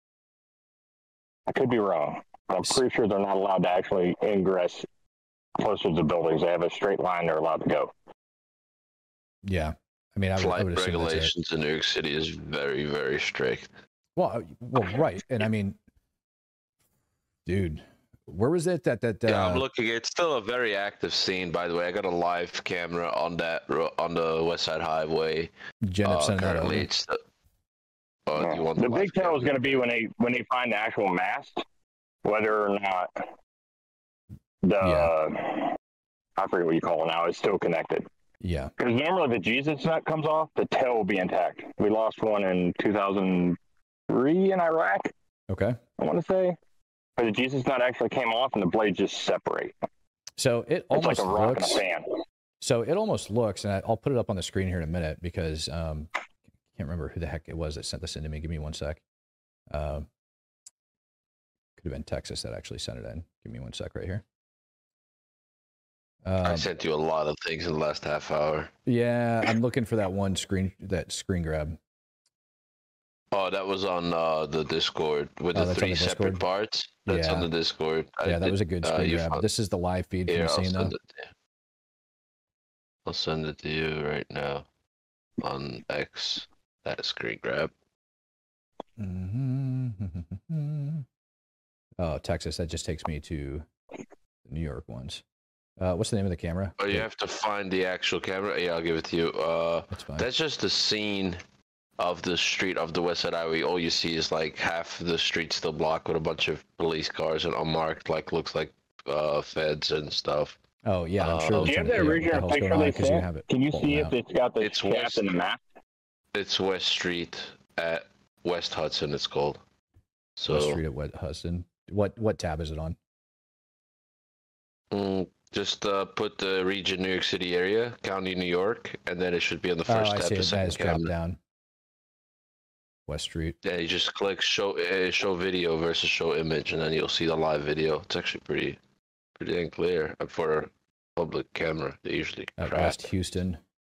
I could be wrong, but I'm pretty sure they're not allowed to actually ingress closer to the buildings. They have a straight line they're allowed to go. Yeah. I mean, I would assume regulations in New York City is very, very strict. Well, right. And I mean, dude, where was it that yeah, I'm looking. It's still a very active scene, by the way. I got a live camera on the West Side Highway. Currently, it's the big tell is going to be when they find the actual mast, whether or not I forget what you call it now, is still connected. Yeah. Because normally the Jesus nut comes off, the tail will be intact. We lost one in 2003 in Iraq. Okay. I want to say. But the Jesus nut actually came off and the blades just separate. So it almost like a rock in a fan. So it almost looks, and I'll put it up on the screen here in a minute because I can't remember who the heck it was that sent this in to me. Give me 1 sec. Could have been Texas that actually sent it in. Give me 1 sec right here. I sent you a lot of things in the last half hour. Yeah, I'm looking for that screen grab. Oh, that was on the Discord with the 3 separate parts. That's on the Discord. Yeah, that was a good screen grab. This is the live feed from the scene, though. I'll send it to you right now on X. That screen grab. Oh, Texas. That just takes me to the New York ones. What's the name of the camera? Oh, you have to find the actual camera. Yeah, I'll give it to you. That's fine. That's just the scene of the street of the West Side Highway. All you see is like half the street still blocked with a bunch of police cars and unmarked, like looks like feds and stuff. Oh yeah, I'm sure. Do you have the original picture they sent? Can you see if it's got the shaft in the map? It's West Street at West Hudson. It's called. So West Street at West Hudson. What tab is it on? Just put the region New York City area, county New York, and then it should be on the first tab. I see it. That is dropped down. West Street. Yeah, you just click show video versus show image, and then you'll see the live video. It's actually pretty dang clear for a public camera. They usually West Houston.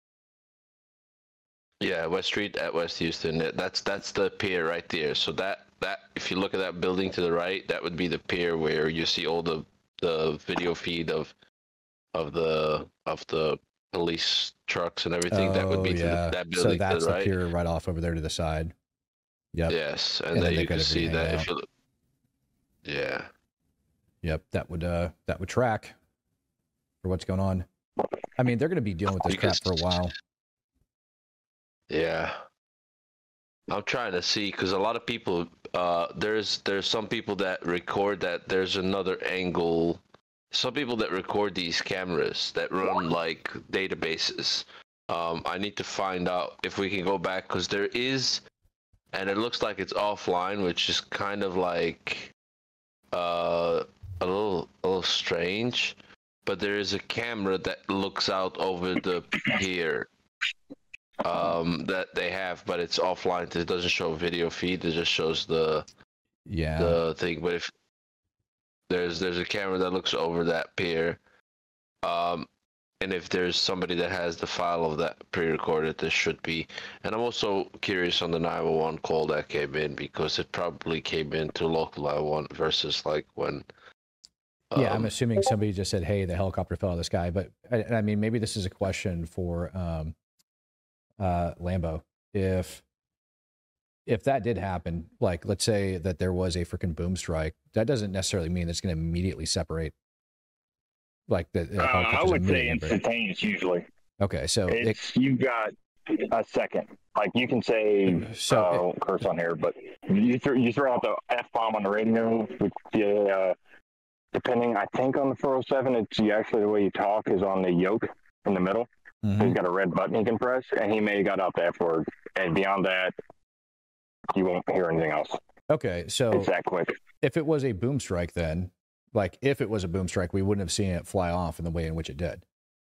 Yeah, West Street at West Houston. That's the pier right there. So that if you look at that building to the right, that would be the pier where you see all the video feed of the police trucks and everything. That would be that building. So that's to the right. Pier right off over there to the side. Yep. Yes, and then you can see that if you look. Yeah. Yep, that would track for what's going on. I mean, they're going to be dealing with this crap for a while. Yeah. I'm trying to see because a lot of people there's some people that record that there's another angle. Some people that record these cameras that run like databases. I need to find out if we can go back because there is, and it looks like it's offline, which is kind of like a little strange. But there is a camera that looks out over the pier. That they have, but it's offline. It doesn't show video feed. It just shows the thing. But if there's a camera that looks over that pier, and if there's somebody that has the file of that pre-recorded, this should be. And I'm also curious on the 911 call that came in because it probably came in to local 911 versus like when Yeah, I'm assuming somebody just said, "Hey, the helicopter fell out of the sky." But I mean, maybe this is a question for Lambo. If that did happen, like let's say that there was a freaking boom strike, that doesn't necessarily mean it's going to immediately separate. Like I would say instantaneous usually. Okay, so you've got a second. Like you can say, I won't curse on here, but you throw out the F-bomb on the radio, which, depending, I think on the 407, it's actually the way you talk is on the yoke in the middle. Mm-hmm. So he's got a red button he can press, and he may have got out the F word. And beyond that, you won't hear anything else. Okay, so it's that quick. If it was a boom strike, then, like if it was a boom strike, we wouldn't have seen it fly off in the way in which it did.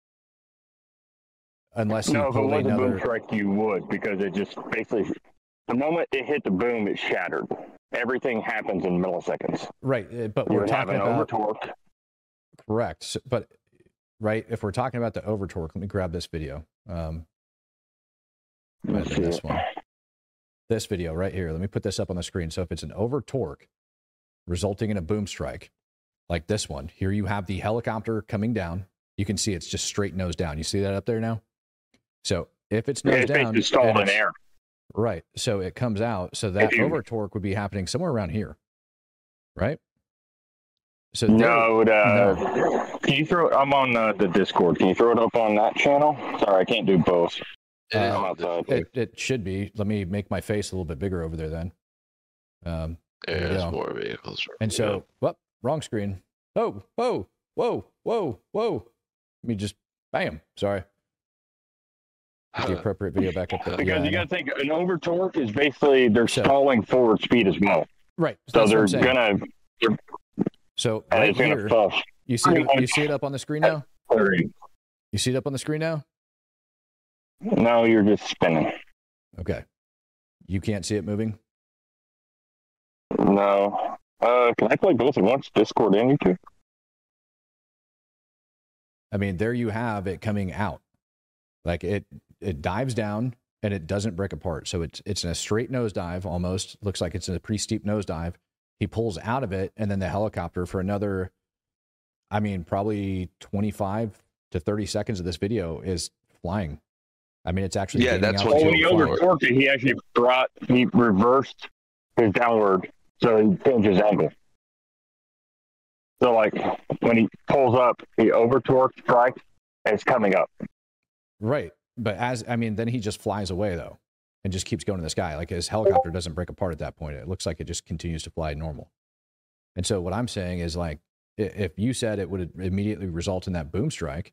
Unless no, if it was a boom strike, you would, because it just basically, the moment it hit the boom, it shattered. Everything happens in milliseconds. Right, but we're talking about over torque. Correct, so, but right, if we're talking about the over torque, let me grab this video. This one, this video right here. Let me put this up on the screen. So if it's an over torque resulting in a boom strike, like this one here, you have the helicopter coming down. You can see it's just straight nose down. You see that up there now? So if it's nose down, it's stalled in air. Right. So it comes out. So that over torque would be happening somewhere around here. Right. So no. Can you throw? I'm on the Discord. Can you throw it up on that channel? Sorry, I can't do both. It should be. Let me make my face a little bit bigger over there then. There's more vehicles. And so, wrong screen. Oh, whoa. Let me just, bam. Sorry. Put the appropriate video back up there. Because you got to think, an over torque is basically they're stalling forward speed as well. Right. So they're gonna. So right here, you see it up on the screen now. You see it up on the screen now. No, you're just spinning. Okay. You can't see it moving? No. Can I play both at once? Discord and YouTube? I mean, there you have it coming out. Like it dives down and it doesn't break apart. So it's in a straight nosedive almost. Looks like it's in a pretty steep nosedive. He pulls out of it, and then the helicopter for another, I mean, probably 25 to 30 seconds of this video is flying. I mean, it's actually that's what when he over-torqued it, he reversed his downward, so he changed his angle. So like when he pulls up, he over-torqued strike, and it's coming up. Right, but then he just flies away though, and just keeps going in the sky. Like his helicopter doesn't break apart at that point. It looks like it just continues to fly normal. And so what I'm saying is, like, if you said it would immediately result in that boom strike.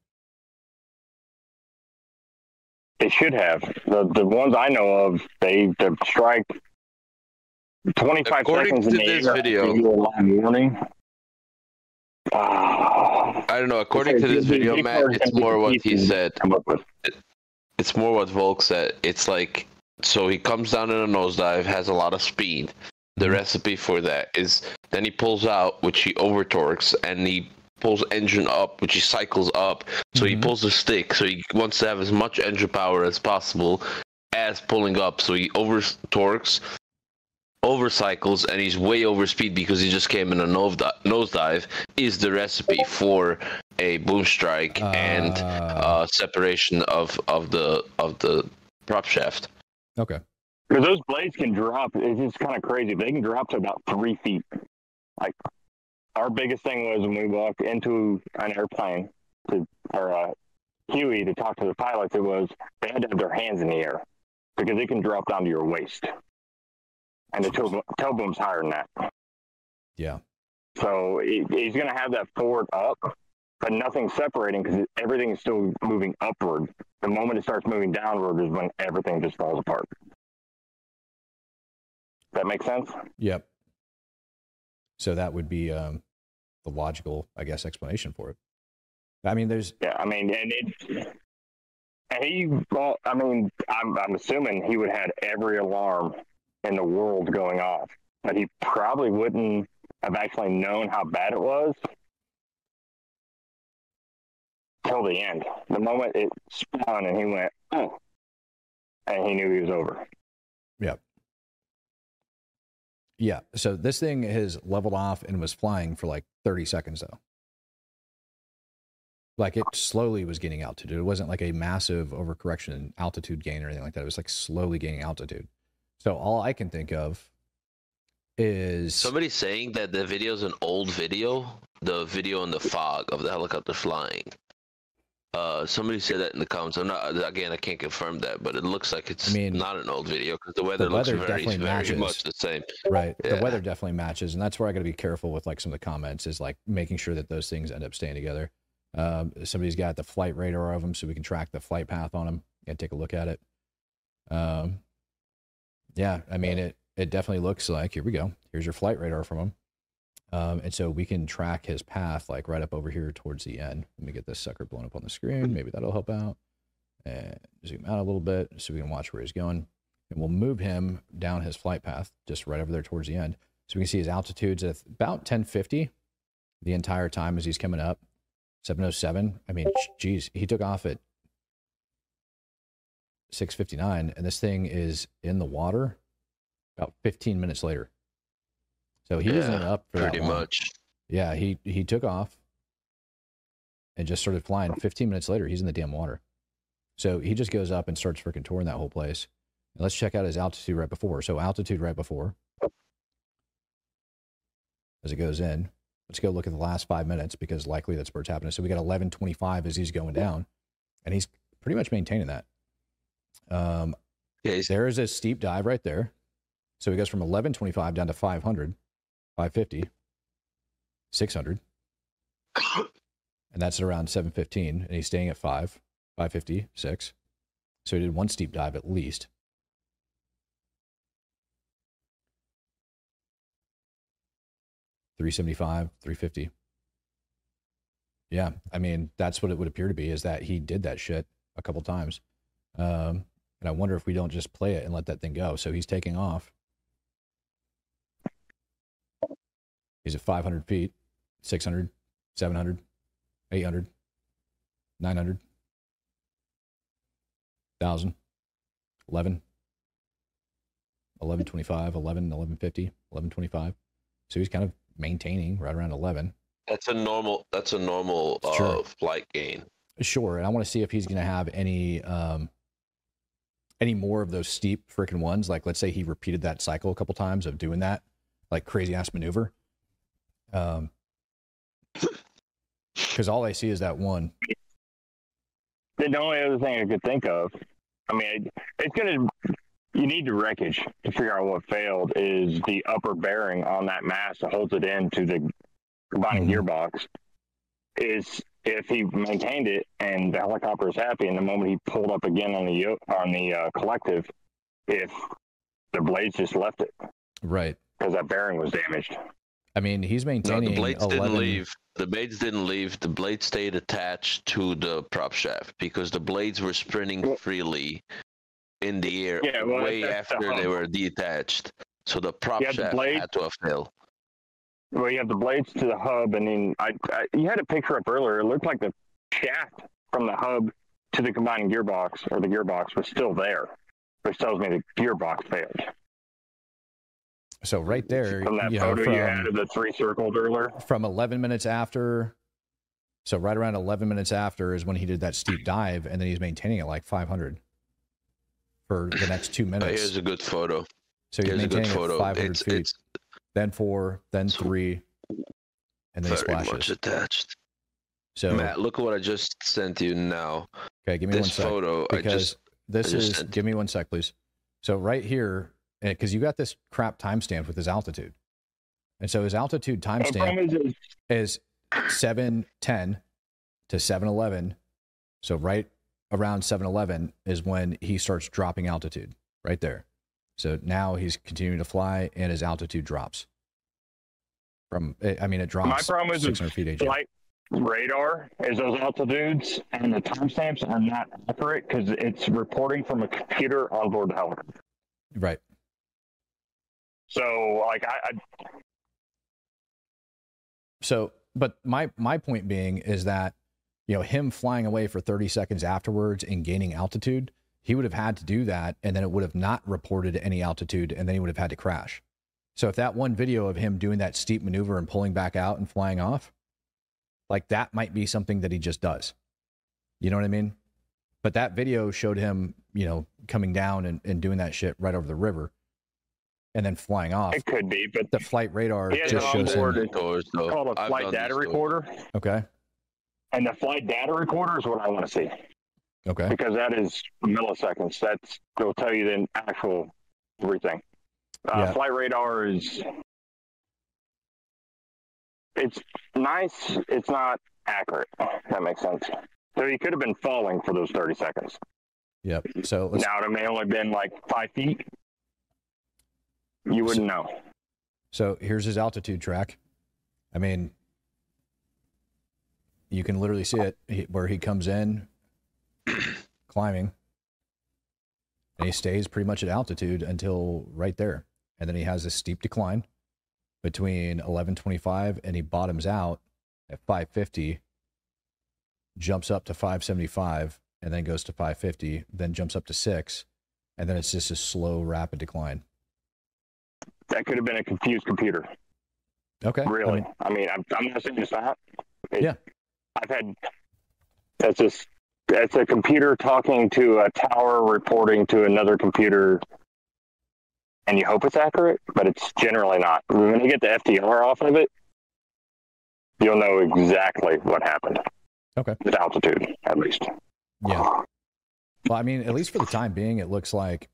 It should have. The ones I know of, they strike 25 According seconds to in the this air, video. give you a live warning. I don't know. According to this video, Matt, it's more what he said. It's more what Volk said. It's like, so he comes down in a nosedive, has a lot of speed. The recipe for that is then he pulls out, which he over torques, and he pulls engine up, which he cycles up. So he pulls the stick. So he wants to have as much engine power as possible as pulling up. So he over torques, over cycles, and he's way over speed because he just came in a nosedive. Is the recipe for a boom strike and separation of the prop shaft. Okay. Because those blades can drop. It's just kind of crazy. They can drop to about 3 feet. Like, our biggest thing was when we walked into an airplane or Huey to talk to the pilots, it was they had to have their hands in the air because it can drop down to your waist. And the tail boom's higher than that. Yeah. So he's going to have that forward up, but nothing's separating because everything is still moving upward. The moment it starts moving downward is when everything just falls apart. That make sense? Yep. So that would be the logical, I guess, explanation for it. I mean, there's. Yeah, I mean, I'm assuming he would have had every alarm in the world going off, but he probably wouldn't have actually known how bad it was till the end. The moment it spun and he went, oh, and he knew he was over. Yep. Yeah. So this thing has leveled off and was flying for like 30 seconds though. Like it slowly was gaining altitude. It wasn't like a massive overcorrection in altitude gain or anything like that. It was like slowly gaining altitude. So all I can think of is somebody saying that the video is an old video, the video in the fog of the helicopter flying. Somebody said that in the comments. I can't confirm that, but it looks like it's not an old video because the weather looks very much the same. Right. Yeah. The weather definitely matches. And that's where I got to be careful with like some of the comments is like making sure that those things end up staying together. Somebody's got the flight radar of them so we can track the flight path on them and take a look at it. Yeah, I mean, it definitely looks like, here we go. Here's your flight radar from him. And so we can track his path like right up over here towards the end. Let me get this sucker blown up on the screen. Maybe that'll help out. And zoom out a little bit so we can watch where he's going. And we'll move him down his flight path just right over there towards the end. So we can see his altitude's at about 1050 the entire time as he's coming up. 707. I mean, geez, he took off at 6:59, and this thing is in the water about 15 minutes later. So he wasn't up for that long. Pretty much. Yeah, he took off and just started flying. 15 minutes later, he's in the damn water. So he just goes up and starts freaking touring that whole place. And let's check out his altitude right before. So altitude right before as it goes in. Let's go look at the last 5 minutes because likely that's where it's happening. So we got 1125 as he's going down, and he's pretty much maintaining that. There is a steep dive right there. So he goes from 1125 down to 500, 550, 600. And that's at around 715. And he's staying at 550, 6. So he did one steep dive at least. $375, $350. Yeah, I mean, that's what it would appear to be, is that he did that shit a couple times. And I wonder if we don't just play it and let that thing go. So he's taking off. He's at 500 feet, 600, 700, 800, 900, 1,000, 11, 1125, 11, 1150, 1125. So he's kind of maintaining right around 11. That's a normal flight gain. Sure. And I want to see if he's going to have any more of those steep freaking ones. Like, let's say he repeated that cycle a couple times of doing that, like crazy ass maneuver. Because all I see is that one. The only other thing I could think of, I mean, you need the wreckage to figure out what failed, is the upper bearing on that mast that holds it into the combining gearbox. Is if he maintained it and the helicopter is happy, and the moment he pulled up again on the collective, if the blades just left it, right, because that bearing was damaged. I mean, he's maintaining. No, the blades 11... didn't leave. The blades didn't leave. The blades stayed attached to the prop shaft because the blades were sprinting freely in the air way after they were detached. So the prop shaft had to have failed. Well, you have the blades to the hub, and then you had a picture up earlier. It looked like the shaft from the hub to the combining gearbox, or the gearbox, was still there, which tells me the gearbox failed. So right there, from that photo you had of the three circled earlier, from 11 minutes after, so right around 11 minutes after is when he did that steep dive, and then he's maintaining it like 500 for the next 2 minutes. Here's a good photo. So he's maintaining it 500 feet. Then 4, then 3, and then he splashes. Very much attached. So Matt, look at what I just sent you now. Okay, give me one sec. This photo, give me one sec, please. So right here, because you got this crap timestamp with his altitude, and so his altitude timestamp is 7:10 to 7:11. So right around 7:11 is when he starts dropping altitude. Right there. So now he's continuing to fly, and his altitude drops. It drops. My problem is 600 feet AGM. Flight radar is those altitudes and the timestamps are not accurate because it's reporting from a computer on board the helicopter. Right. So, but my point being is that, him flying away for 30 seconds afterwards and gaining altitude, he would have had to do that, and then it would have not reported any altitude, and then he would have had to crash. So if that one video of him doing that steep maneuver and pulling back out and flying off, Like that might be something that he just does. You know what I mean? But that video showed him, coming down and doing that shit right over the river and then flying off. It could be, but the flight radar he has just shows him. it's called a flight data recorder. Okay. And the flight data recorder is what I want to see. Okay. Because that is milliseconds. It'll tell you the actual everything. Flight radar it's nice. It's not accurate. If that makes sense. So he could have been falling for those 30 seconds. Yep. So now it may only been like 5 feet. You wouldn't know. So here's his altitude track. I mean, you can literally see it where he comes in climbing and he stays pretty much at altitude until right there. And then he has a steep decline between 1125 and he bottoms out at 550, jumps up to 575 and then goes to 550, then jumps up to 6. And then it's just a slow, rapid decline. That could have been a confused computer. Okay. Really? I mean, I'm not saying it's not. Yeah. That's a computer talking to a tower reporting to another computer, and you hope it's accurate, but it's generally not. When you get the FDR off of it, you'll know exactly what happened. Okay. With altitude, at least. Yeah. Well, I mean, at least for the time being, it looks like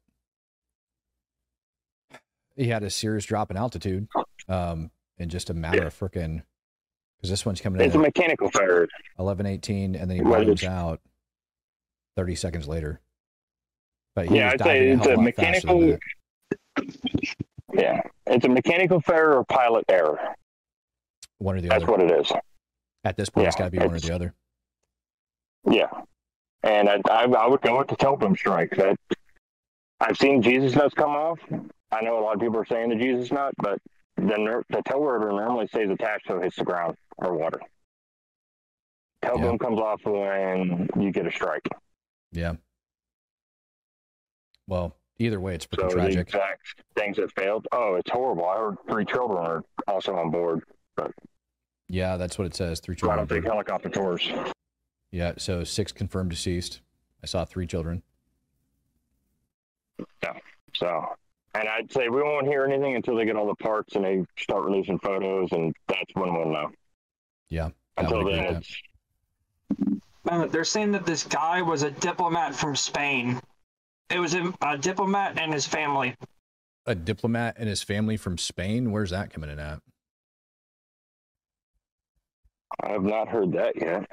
he had a serious drop in altitude in just a matter of frickin', because this one's coming in. It's a mechanical failure. 11:18, and then he bottoms out 30 seconds later. But I'd say it's a mechanical. Yeah, it's a mechanical failure or pilot error. One or the That's other. That's what it is. At this point, it's got to be one or the other. Yeah, and I would go with the Tobin strike. I've seen Jesus nuts come off. I know a lot of people are saying the Jesus nut, but the tail rotor normally stays attached so it hits the ground or water. Tail boom comes off when you get a strike. Yeah. Well, either way, it's pretty tragic. The exact things that failed. Oh, it's horrible. I heard 3 children are also on board. But yeah, that's what it says. 3 children. I don't think helicopter tours. Yeah, so 6 confirmed deceased. I saw 3 children. Yeah. So, and I'd say we won't hear anything until they get all the parts and they start releasing photos, and that's when we'll know. Yeah. Until then, it's. They're saying that this guy was a diplomat from Spain. It was a diplomat and his family. A diplomat and his family from Spain? Where's that coming in at? I have not heard that yet.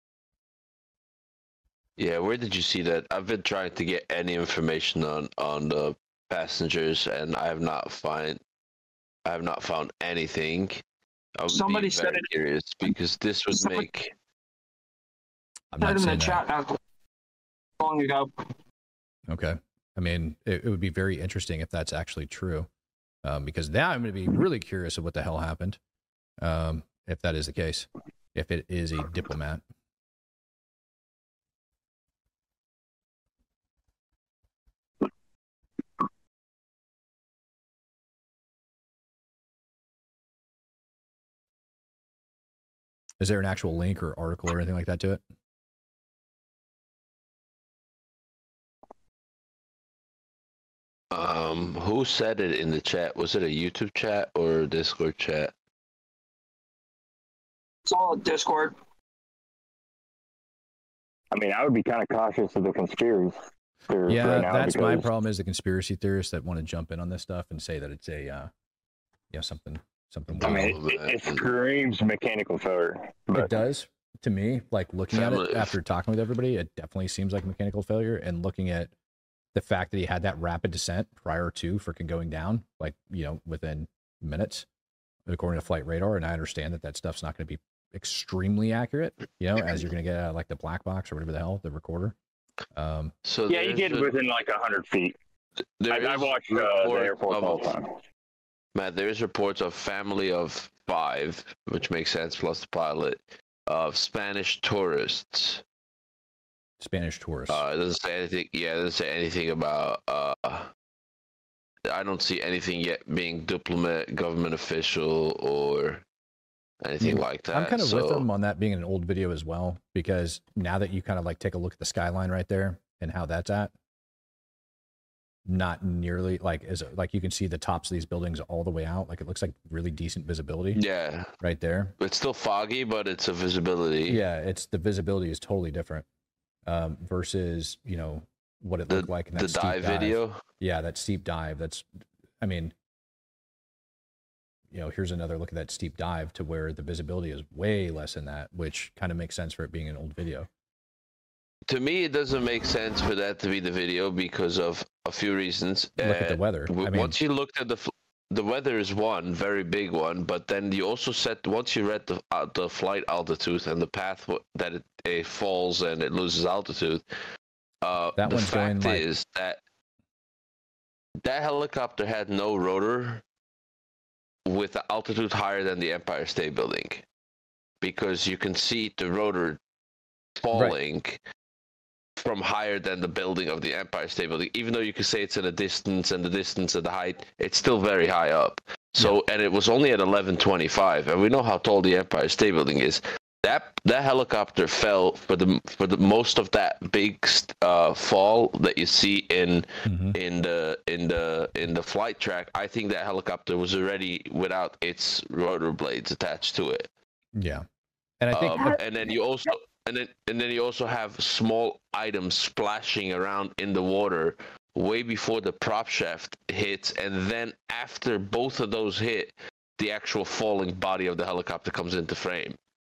Yeah, where did you see that? I've been trying to get any information on the passengers, and I have not found anything. Somebody said it. Curious because this would make. I'm not in saying the chat not long ago. Okay. I mean, it would be very interesting if that's actually true, because now I'm going to be really curious of what the hell happened, if that is the case, if it is a diplomat. Is there an actual link or article or anything like that to it? Who said it in the chat? Was it a YouTube chat or a Discord chat? It's all Discord. I mean, I would be kind of cautious of the conspiracy. Yeah, right now that's my because problem is the conspiracy theorists that want to jump in on this stuff and say that it's a, something. I mean, it screams mechanical failure. It does to me. Like looking at it after talking with everybody, it definitely seems like mechanical failure. And looking at the fact that he had that rapid descent prior to freaking going down, like, within minutes, according to flight radar. And I understand that stuff's not going to be extremely accurate, as you're going to get out of like the black box or whatever the hell, the recorder. So yeah, you get within like 100 feet. I watched the airport all the time. Matt, there's reports of family of 5, which makes sense, plus the pilot, of Spanish tourists. Spanish tourists. It doesn't say anything. Yeah, it doesn't say anything about. I don't see anything yet being diplomat, government official, or anything like that. I'm kind of so, with them on that being an old video as well, because now that you kind of like take a look at the skyline right there and how that's at, not nearly like like you can see the tops of these buildings all the way out. Like it looks like really decent visibility. Yeah, right there. It's still foggy, but it's a visibility. Yeah, it's the visibility is totally different versus what it looked like in that steep dive video. Yeah, that steep dive. That's, I mean, here's another look at that steep dive to where the visibility is way less than that, which kind of makes sense for it being an old video. To me, it doesn't make sense for that to be the video because of a few reasons. Look at the weather. Once you looked at the weather is one very big one, but then you also said once you read the flight altitude and the path that it falls and it loses altitude. The fact is that helicopter had no rotor with the altitude higher than the Empire State Building, because you can see the rotor falling from higher than the building of the Empire State Building. Even though you could say it's in a distance, and the distance and the height, it's still very high up. So, and it was only at 1125, and we know how tall the Empire State Building is. That helicopter fell for the most of that big fall that you see in the flight track. I think that helicopter was already without its rotor blades attached to it. Yeah, and I think, and then you also have small items splashing around in the water way before the prop shaft hits, and then after both of those hit, the actual falling body of the helicopter comes into frame.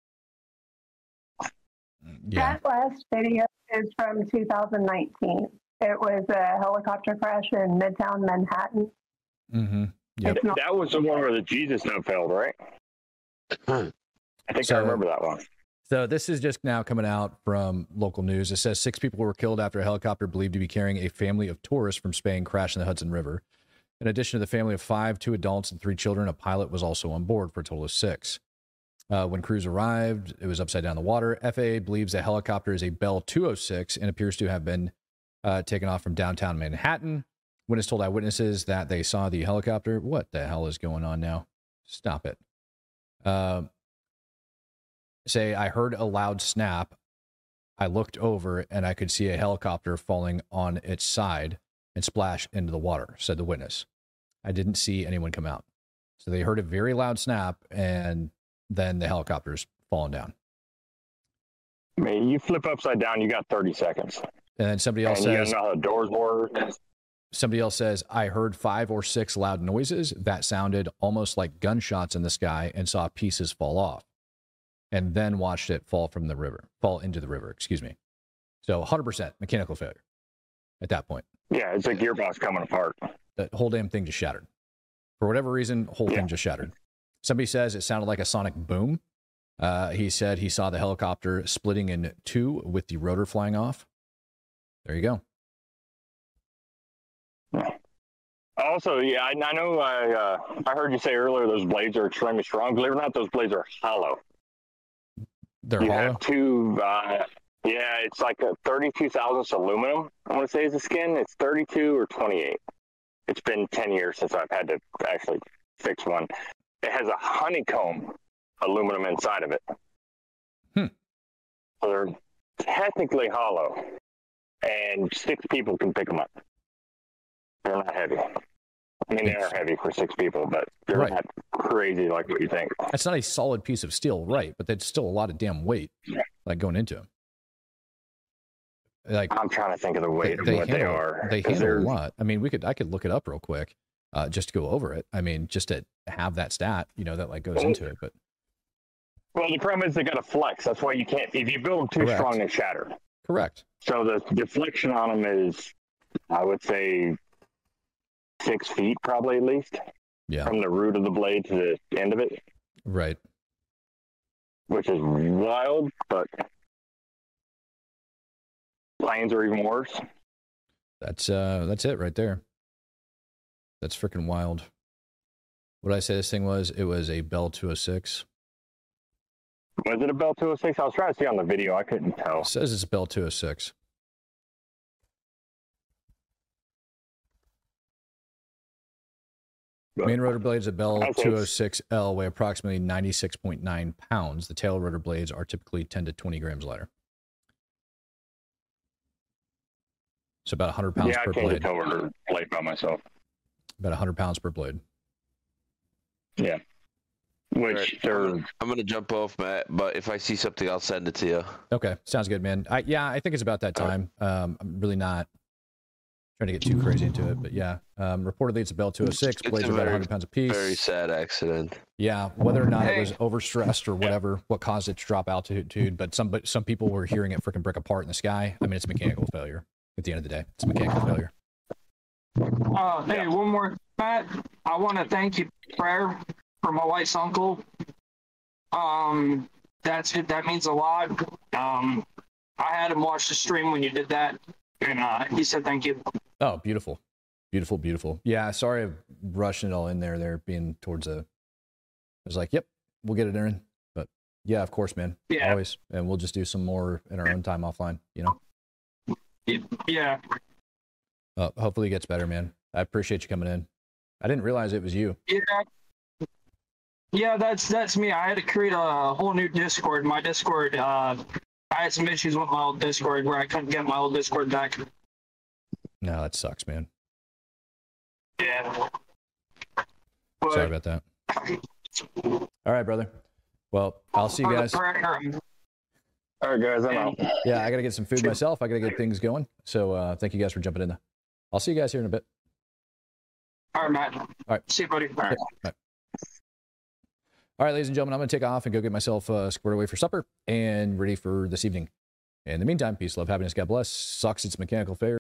Yeah. That last video is from 2019. It was a helicopter crash in Midtown Manhattan. Mm-hmm. Yep. That was the one where the Jesus note failed, right? I think I remember that one. So this is just now coming out from local news. It says 6 people were killed after a helicopter believed to be carrying a family of tourists from Spain crashed in the Hudson River. In addition to the family of 5, 2 adults and 3 children, a pilot was also on board for a total of 6. When crews arrived, it was upside down in the water. FAA believes the helicopter is a Bell 206 and appears to have been taken off from downtown Manhattan. Witness told eyewitnesses that they saw the helicopter. What the hell is going on now? Stop it. Say, I heard a loud snap. I looked over and I could see a helicopter falling on its side and splash into the water, said the witness. I didn't see anyone come out. So they heard a very loud snap and then the helicopter's falling down. I mean, you flip upside down, you got 30 seconds. And then somebody else says, you don't know how the doors work. Somebody else says, I heard 5 or 6 loud noises that sounded almost like gunshots in the sky and saw pieces fall off. And then watched it fall into the river, excuse me. So 100% mechanical failure at that point. Yeah, it's a gearbox coming apart. The whole damn thing just shattered. For whatever reason, whole thing just shattered. Somebody says it sounded like a sonic boom. He said he saw the helicopter splitting in 2 with the rotor flying off. There you go. Also, yeah, I know I heard you say earlier those blades are extremely strong. Believe it or not, those blades are hollow. They're hollow? You have 2, it's like a 32 thousandths aluminum, I want to say is the skin. It's 32 or 28. It's been 10 years since I've had to actually fix one. It has a honeycomb aluminum inside of it. So they're technically hollow, and 6 people can pick them up. They're not heavy. I mean, they are heavy for 6 people, but they're not crazy like what you think. That's not a solid piece of steel, right? But that's still a lot of damn weight, like going into them. Like I'm trying to think of the weight of what they are. They handle a lot. I mean, I could look it up real quick, just to go over it. I mean, just to have that stat, that like goes into it. But well, the problem is they got to flex. That's why you can't. If you build them too strong, they shatter. Correct. So the deflection on them is, I would say, 6 feet probably at least. Yeah. From the root of the blade to the end of it. Right. Which is wild, but planes are even worse. That's it right there. That's freaking wild. What did I say this thing was? It was a Bell 206. Was it a Bell 206? I was trying to see on the video. I couldn't tell. It says it's a Bell 206. But Main rotor blades of Bell Okay. 206L weigh approximately 96.9 pounds. The tail rotor blades are typically 10 to 20 grams lighter. So about 100 pounds yeah, I per can't blade. get over blade by myself. About 100 pounds per blade. Yeah. Which Right. they're I'm gonna jump off, Matt. But if I see something, I'll send it to you. Okay, sounds good, man. I think it's about that time. I'm really not trying to get too crazy into it, but yeah. Reportedly, it's a Bell 206. It's Blades a are about very- 100 pounds apiece. Very sad accident. Yeah, whether or not it was Hey. overstressed or whatever, what caused it to drop altitude, but some people were hearing it freaking break apart in the sky. I mean, it's a mechanical failure. At the end of the day, it's a mechanical failure. Hey, one more, Matt. I want to thank you, prayer, for my wife's uncle. That means a lot. I had him watch the stream when you did that, and he said thank you. Oh, beautiful, beautiful, beautiful. Yeah, sorry, I'm rushing it all in there. There being towards a, I was like, yep, we'll get it in. But yeah, of course, man, Yeah. always, and we'll just do some more in our own time offline. You know. Yeah. Hopefully it gets better, man. I appreciate you coming in. I didn't realize it was you. Yeah, that's me. I had to create a whole new Discord. My Discord, I had some issues with my old Discord where I couldn't get my old Discord back. No, that sucks, man. Yeah. Sorry about that. All right, brother. Well, I'll see you guys. all right, guys. I'm out. Yeah, I got to get some food myself. I got to get things going. So thank you guys for jumping in. I'll see you guys here in a bit. All right, Matt. All right. See you, buddy. All right. Bye. All right, ladies and gentlemen, I'm going to take off and go get myself squared away for supper and ready for this evening. In the meantime, peace, love, happiness, God bless. Sucks, it's a mechanical failure.